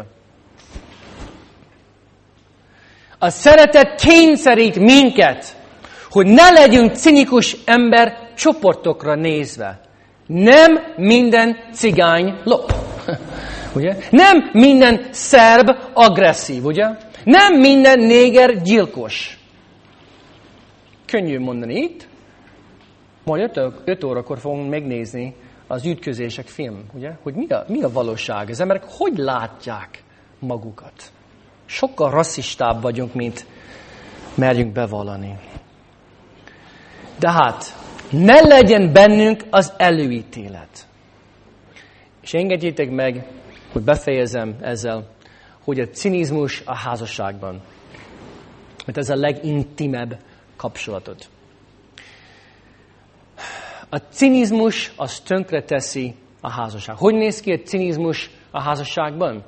A szeretet kényszerít minket, hogy ne legyünk cinikus ember csoportokra nézve. Nem minden cigány lop. Ugye? Nem minden szerb agresszív, ugye? Nem minden néger gyilkos. Könnyű mondani itt. Majd 5 órakor fogunk megnézni az Ütközések film, ugye? Hogy mi a valóság. Az emberek hogy látják magukat. Sokkal rasszistább vagyunk, mint merjünk bevallani. De hát, ne legyen bennünk az előítélet. És engedjétek meg, hogy befejezem ezzel, hogy a cinizmus a házasságban. Mert ez a legintimebb kapcsolatod. A cinizmus az tönkre teszi a házasság. Hogy néz ki a cinizmus a házasságban?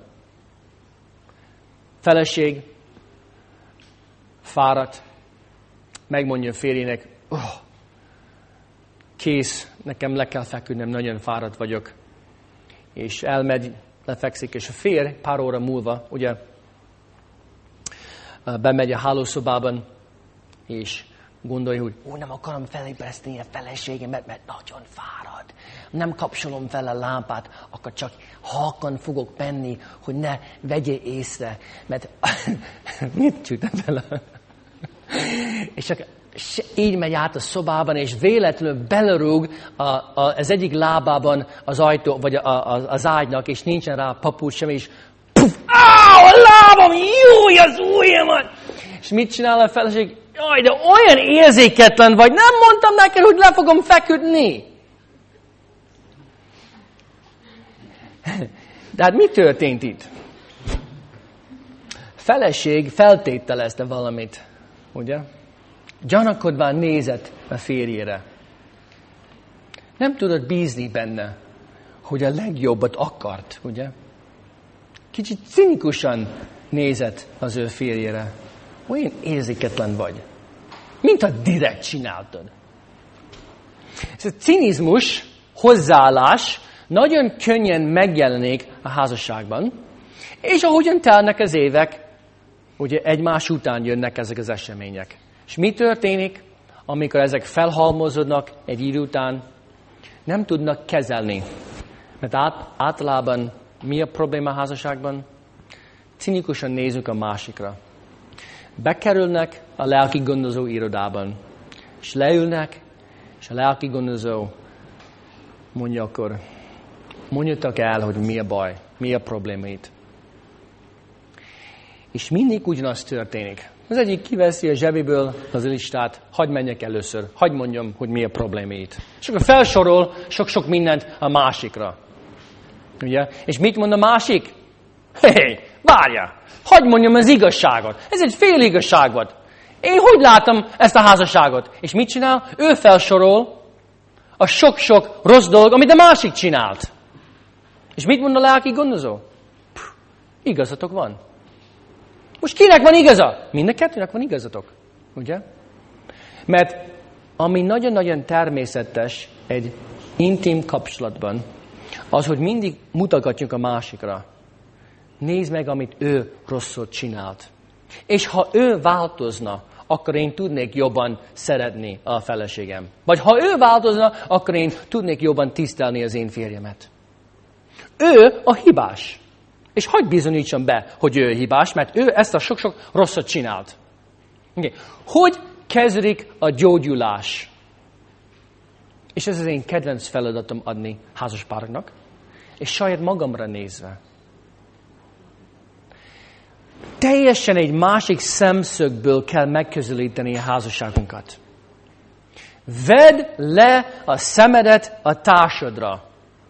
Feleség, fáradt, megmondja a férjének, kész, nekem le kell feküdnem, nagyon fáradt vagyok. És elmegy, lefekszik, és a férj pár óra múlva, ugye, bemegy a hálószobában, és gondolja, hogy nem akarom felébreszteni a feleségemet, mert nagyon fárad. Nem kapcsolom fel a lámpát, akkor csak halkan fogok menni, hogy ne vegye észre. Mert mit csütem vele? És csak így megy át a szobában, és véletlenül belerúg az egyik lábában az ajtó, vagy az ágynak, és nincsen rá papucs sem, és puf, a lábam, júj, az ujjamat! És mit csinál a feleség? Jaj, de olyan érzéketlen vagy, nem mondtam neked, hogy le fogom feküdni. De hát mi történt itt? Feleség feltételezte valamit, ugye? Gyanakodván nézett a férjére. Nem tudott bízni benne, hogy a legjobbat akart, ugye? Kicsit cinikusan nézett az ő férjére. Olyan érzéketlen vagy. Mintha direkt csináltad. Ez a cinizmus, hozzáállás nagyon könnyen megjelenik a házasságban, és ahogyan telnek az évek, ugye egymás után jönnek ezek az események. És mi történik, amikor ezek felhalmozódnak egy idő után? Nem tudnak kezelni. Mert általában mi a probléma a házasságban? Cinikusan nézünk a másikra. Bekerülnek a lelki gondozó irodában, és leülnek, és a lelki gondozó mondja akkor, mondjatok el, hogy mi a baj, mi a probléma itt. És mindig ugyanaz történik. Az egyik kiveszi a zsebéből az listát, hadd menjek először, hadd mondjam, hogy mi a probléma itt. És akkor felsorol sok-sok mindent a másikra. Ugye? És mit mond a másik? Hé, várja, hadd mondjam az igazságot. Ez egy fél igazság volt. Én hogy látom ezt a házasságot? És mit csinál? Ő felsorol a sok-sok rossz dolog, amit a másik csinált. És mit mond a lelki gondozó? Igazatok van. Most kinek van igaza? Mind a kettőnek van igazatok. Ugye? Mert ami nagyon-nagyon természetes egy intim kapcsolatban, az, hogy mindig mutogatjuk a másikra. Nézd meg, amit ő rosszul csinált. És ha ő változna, akkor én tudnék jobban szeretni a feleségem. Vagy ha ő változna, akkor én tudnék jobban tisztelni az én férjemet. Ő a hibás. És hadd bizonyítsam be, hogy ő hibás, mert ő ezt a sok-sok rosszat csinált. Okay. Hogy kezdődik a gyógyulás? És ez az én kedvenc feladatom adni házaspároknak, és saját magamra nézve. Teljesen egy másik szemszögből kell megközelíteni a házasságunkat. Vedd le a szemedet a társadra.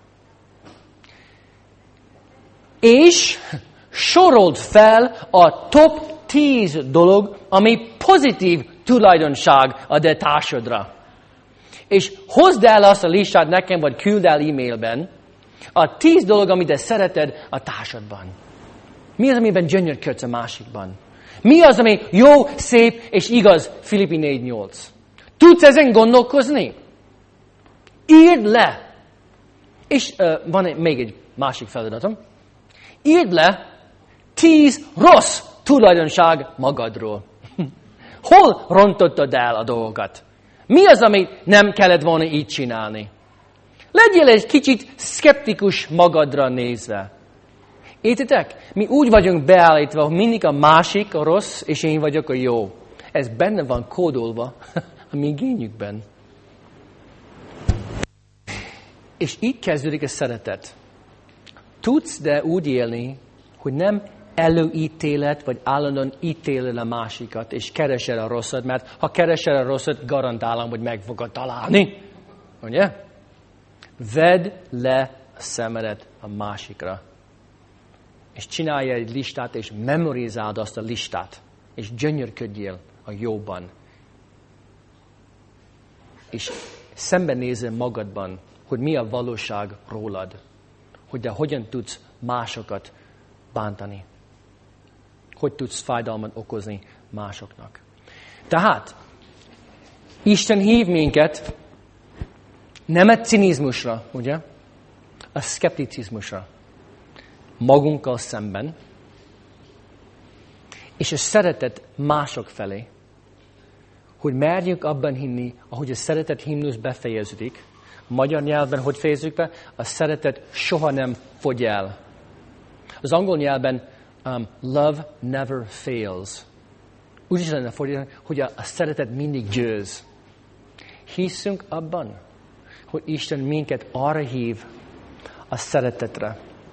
És sorold fel a top 10 dolog, ami pozitív tulajdonság a te társadra. És hozd el azt a listát nekem, vagy küld el e-mailben, a 10 dolog, amit te szereted a társadban. Mi az, amiben gyönyörködsz a másikban? Mi az, ami jó, szép és igaz? Filippi 4:8. Tudsz ezen gondolkozni? Írd le. És van még egy másik feladatom. Írd le 10 rossz tulajdonság magadról. Hol rontottad el a dolgokat? Mi az, amit nem kellett volna így csinálni? Legyél egy kicsit szkeptikus magadra nézve. Értitek? Mi úgy vagyunk beállítva, hogy mindig a másik a rossz, és én vagyok a jó. Ez benne van kódolva a mi génjükben. És így kezdődik a szeretet. Tudsz de úgy élni, hogy nem előítélet, vagy állandóan ítéled a másikat, és keresed a rosszat, mert ha keresed a rosszat, garantálom, hogy meg fogod találni. Ugye? Vedd le a szemedet a másikra. És csinálj egy listát, és memorizáld azt a listát. És gyönyörködjél a jóban. És szembenézzel magadban, hogy mi a valóság rólad. Hogy de hogyan tudsz másokat bántani. Hogy tudsz fájdalmat okozni másoknak. Tehát, Isten hív minket Nem a cinizmusra, ugye? A szkepticizmusra. Magunkkal szemben. És a szeretet mások felé. Hogy merjünk abban hinni, ahogy a szeretet himnusz befejeződik. A magyar nyelvben hogy fejezzük be? A szeretet soha nem fogy el. Az angol nyelvben love never fails. Úgy is lenne fordítani, hogy a szeretet mindig győz. Hiszünk abban, hogy Isten minket arra hív a szeretetre.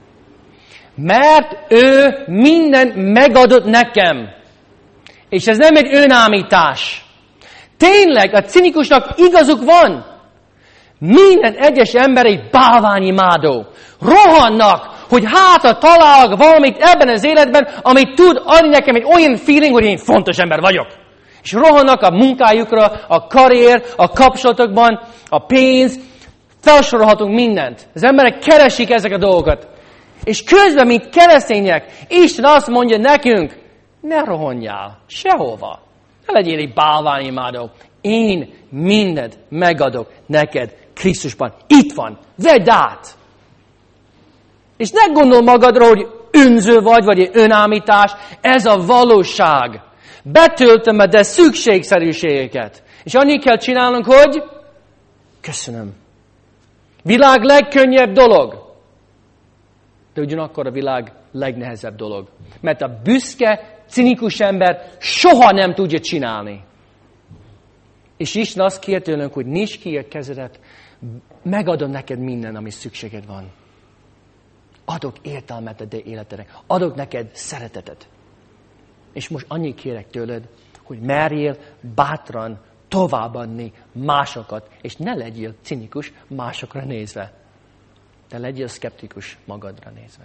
Mert ő mindent megadott nekem. És ez nem egy önállítás. Tényleg, a cinikusnak igazuk van. Minden egyes ember egy bálványimádó. Rohannak, hogy hátra találok valamit ebben az életben, amit tud adni nekem egy olyan feeling, hogy én fontos ember vagyok. És rohannak a munkájukra, a karrier, a kapcsolatokban, a pénz, felsorolhatunk mindent. Az emberek keresik ezek a dolgokat. És közben, mint keresztények, Isten azt mondja nekünk, ne rohanjál sehova. Ne legyél egy bálványimádó. Én mindent megadok neked Krisztusban. Itt van. Vedd át. És ne gondol magadra, hogy önző vagy egy önállítás. Ez a valóság. Betöltöm de szükségszerűségeket. És annyit kell csinálnunk, hogy köszönöm. Világ legkönnyebb dolog. De ugyanakkor a világ legnehezebb dolog. Mert a büszke, cinikus ember soha nem tudja csinálni. És Isten azt kér tőlünk, hogy nyisd ki a kezedet, megadom neked minden, ami szükséged van. Adok értelmet a te életednek. Adok neked szeretetet. És most annyit kérek tőled, hogy merjél bátran továbbadni másokat, és ne legyél cinikus másokra nézve, de legyél szkeptikus magadra nézve.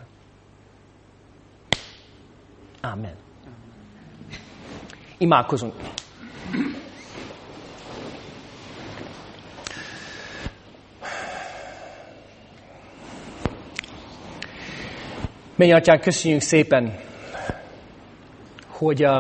Amen. Imádkozunk. Menj, Atyánk, köszönjük szépen, hogy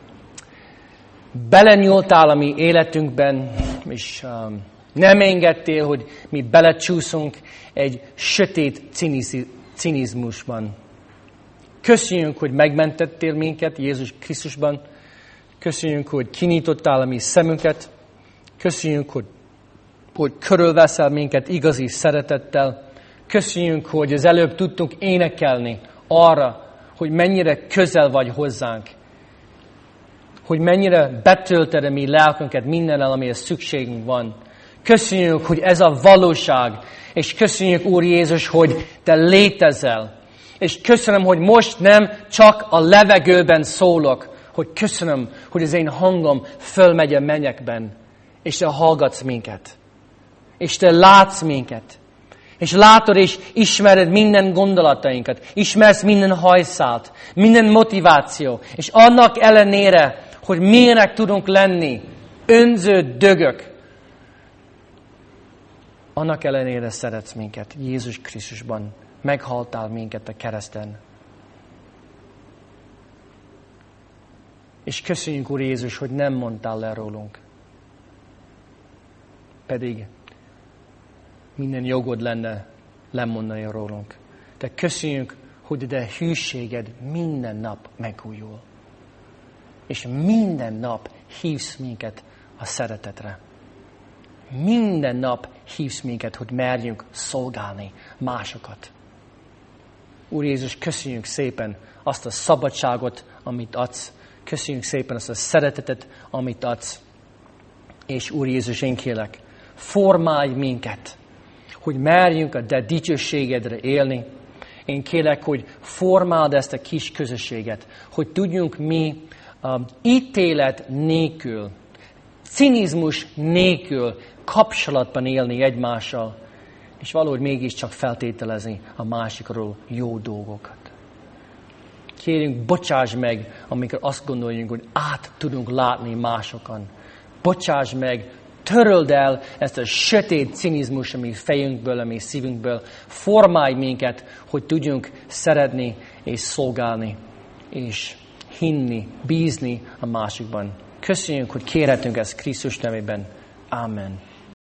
belenyúltál a mi életünkben, és nem engedtél, hogy mi belecsúszunk egy sötét cinizmusban. Köszönjük, hogy megmentettél minket Jézus Krisztusban. Köszönjük, hogy kinyitottál a mi szemünket. Köszönjük, hogy körülveszel minket igazi szeretettel. Köszönjük, hogy az előbb tudtunk énekelni arra, hogy mennyire közel vagy hozzánk. Hogy mennyire betölted a mi lelkünket mindennel, amire szükségünk van. Köszönjük, hogy ez a valóság. És köszönjük, Úr Jézus, hogy te létezel. És köszönöm, hogy most nem csak a levegőben szólok, hogy köszönöm, hogy az én hangom fölmegy a mennyekben, és te hallgatsz minket. És te látsz minket. És látod és ismered minden gondolatainkat. Ismersz minden hajszált, minden motiváció. És annak ellenére, hogy milyenek tudunk lenni, önző dögök, annak ellenére szeretsz minket. Jézus Krisztusban meghaltál minket a kereszten. És köszönjük, Úr Jézus, hogy nem mondtál le rólunk. Pedig minden jogod lenne lemondani rólunk. De köszönjük, hogy a te hűséged minden nap megújul. És minden nap hívsz minket a szeretetre. Minden nap hívsz minket, hogy merjünk szolgálni másokat. Úr Jézus, köszönjük szépen azt a szabadságot, amit adsz. Köszönjük szépen azt a szeretetet, amit adsz. És Úr Jézus, én kérlek, formálj minket, hogy merjünk a te dicsőségedre élni. Én kérlek, hogy formáld ezt a kis közösséget, hogy tudjunk mi ítélet nélkül, cinizmus nélkül kapcsolatban élni egymással, és valahogy mégiscsak feltételezni a másikról jó dolgokat. Kérjünk, bocsáss meg, amikor azt gondoljunk, hogy át tudunk látni másokon. Bocsáss meg, töröld el ezt a sötét cinizmus a mi fejünkből, a mi szívünkből. Formálj minket, hogy tudjunk szeretni és szolgálni, és hinni, bízni a másikban. Köszönjük, hogy kérhetünk ezt Krisztus nevében. Amen.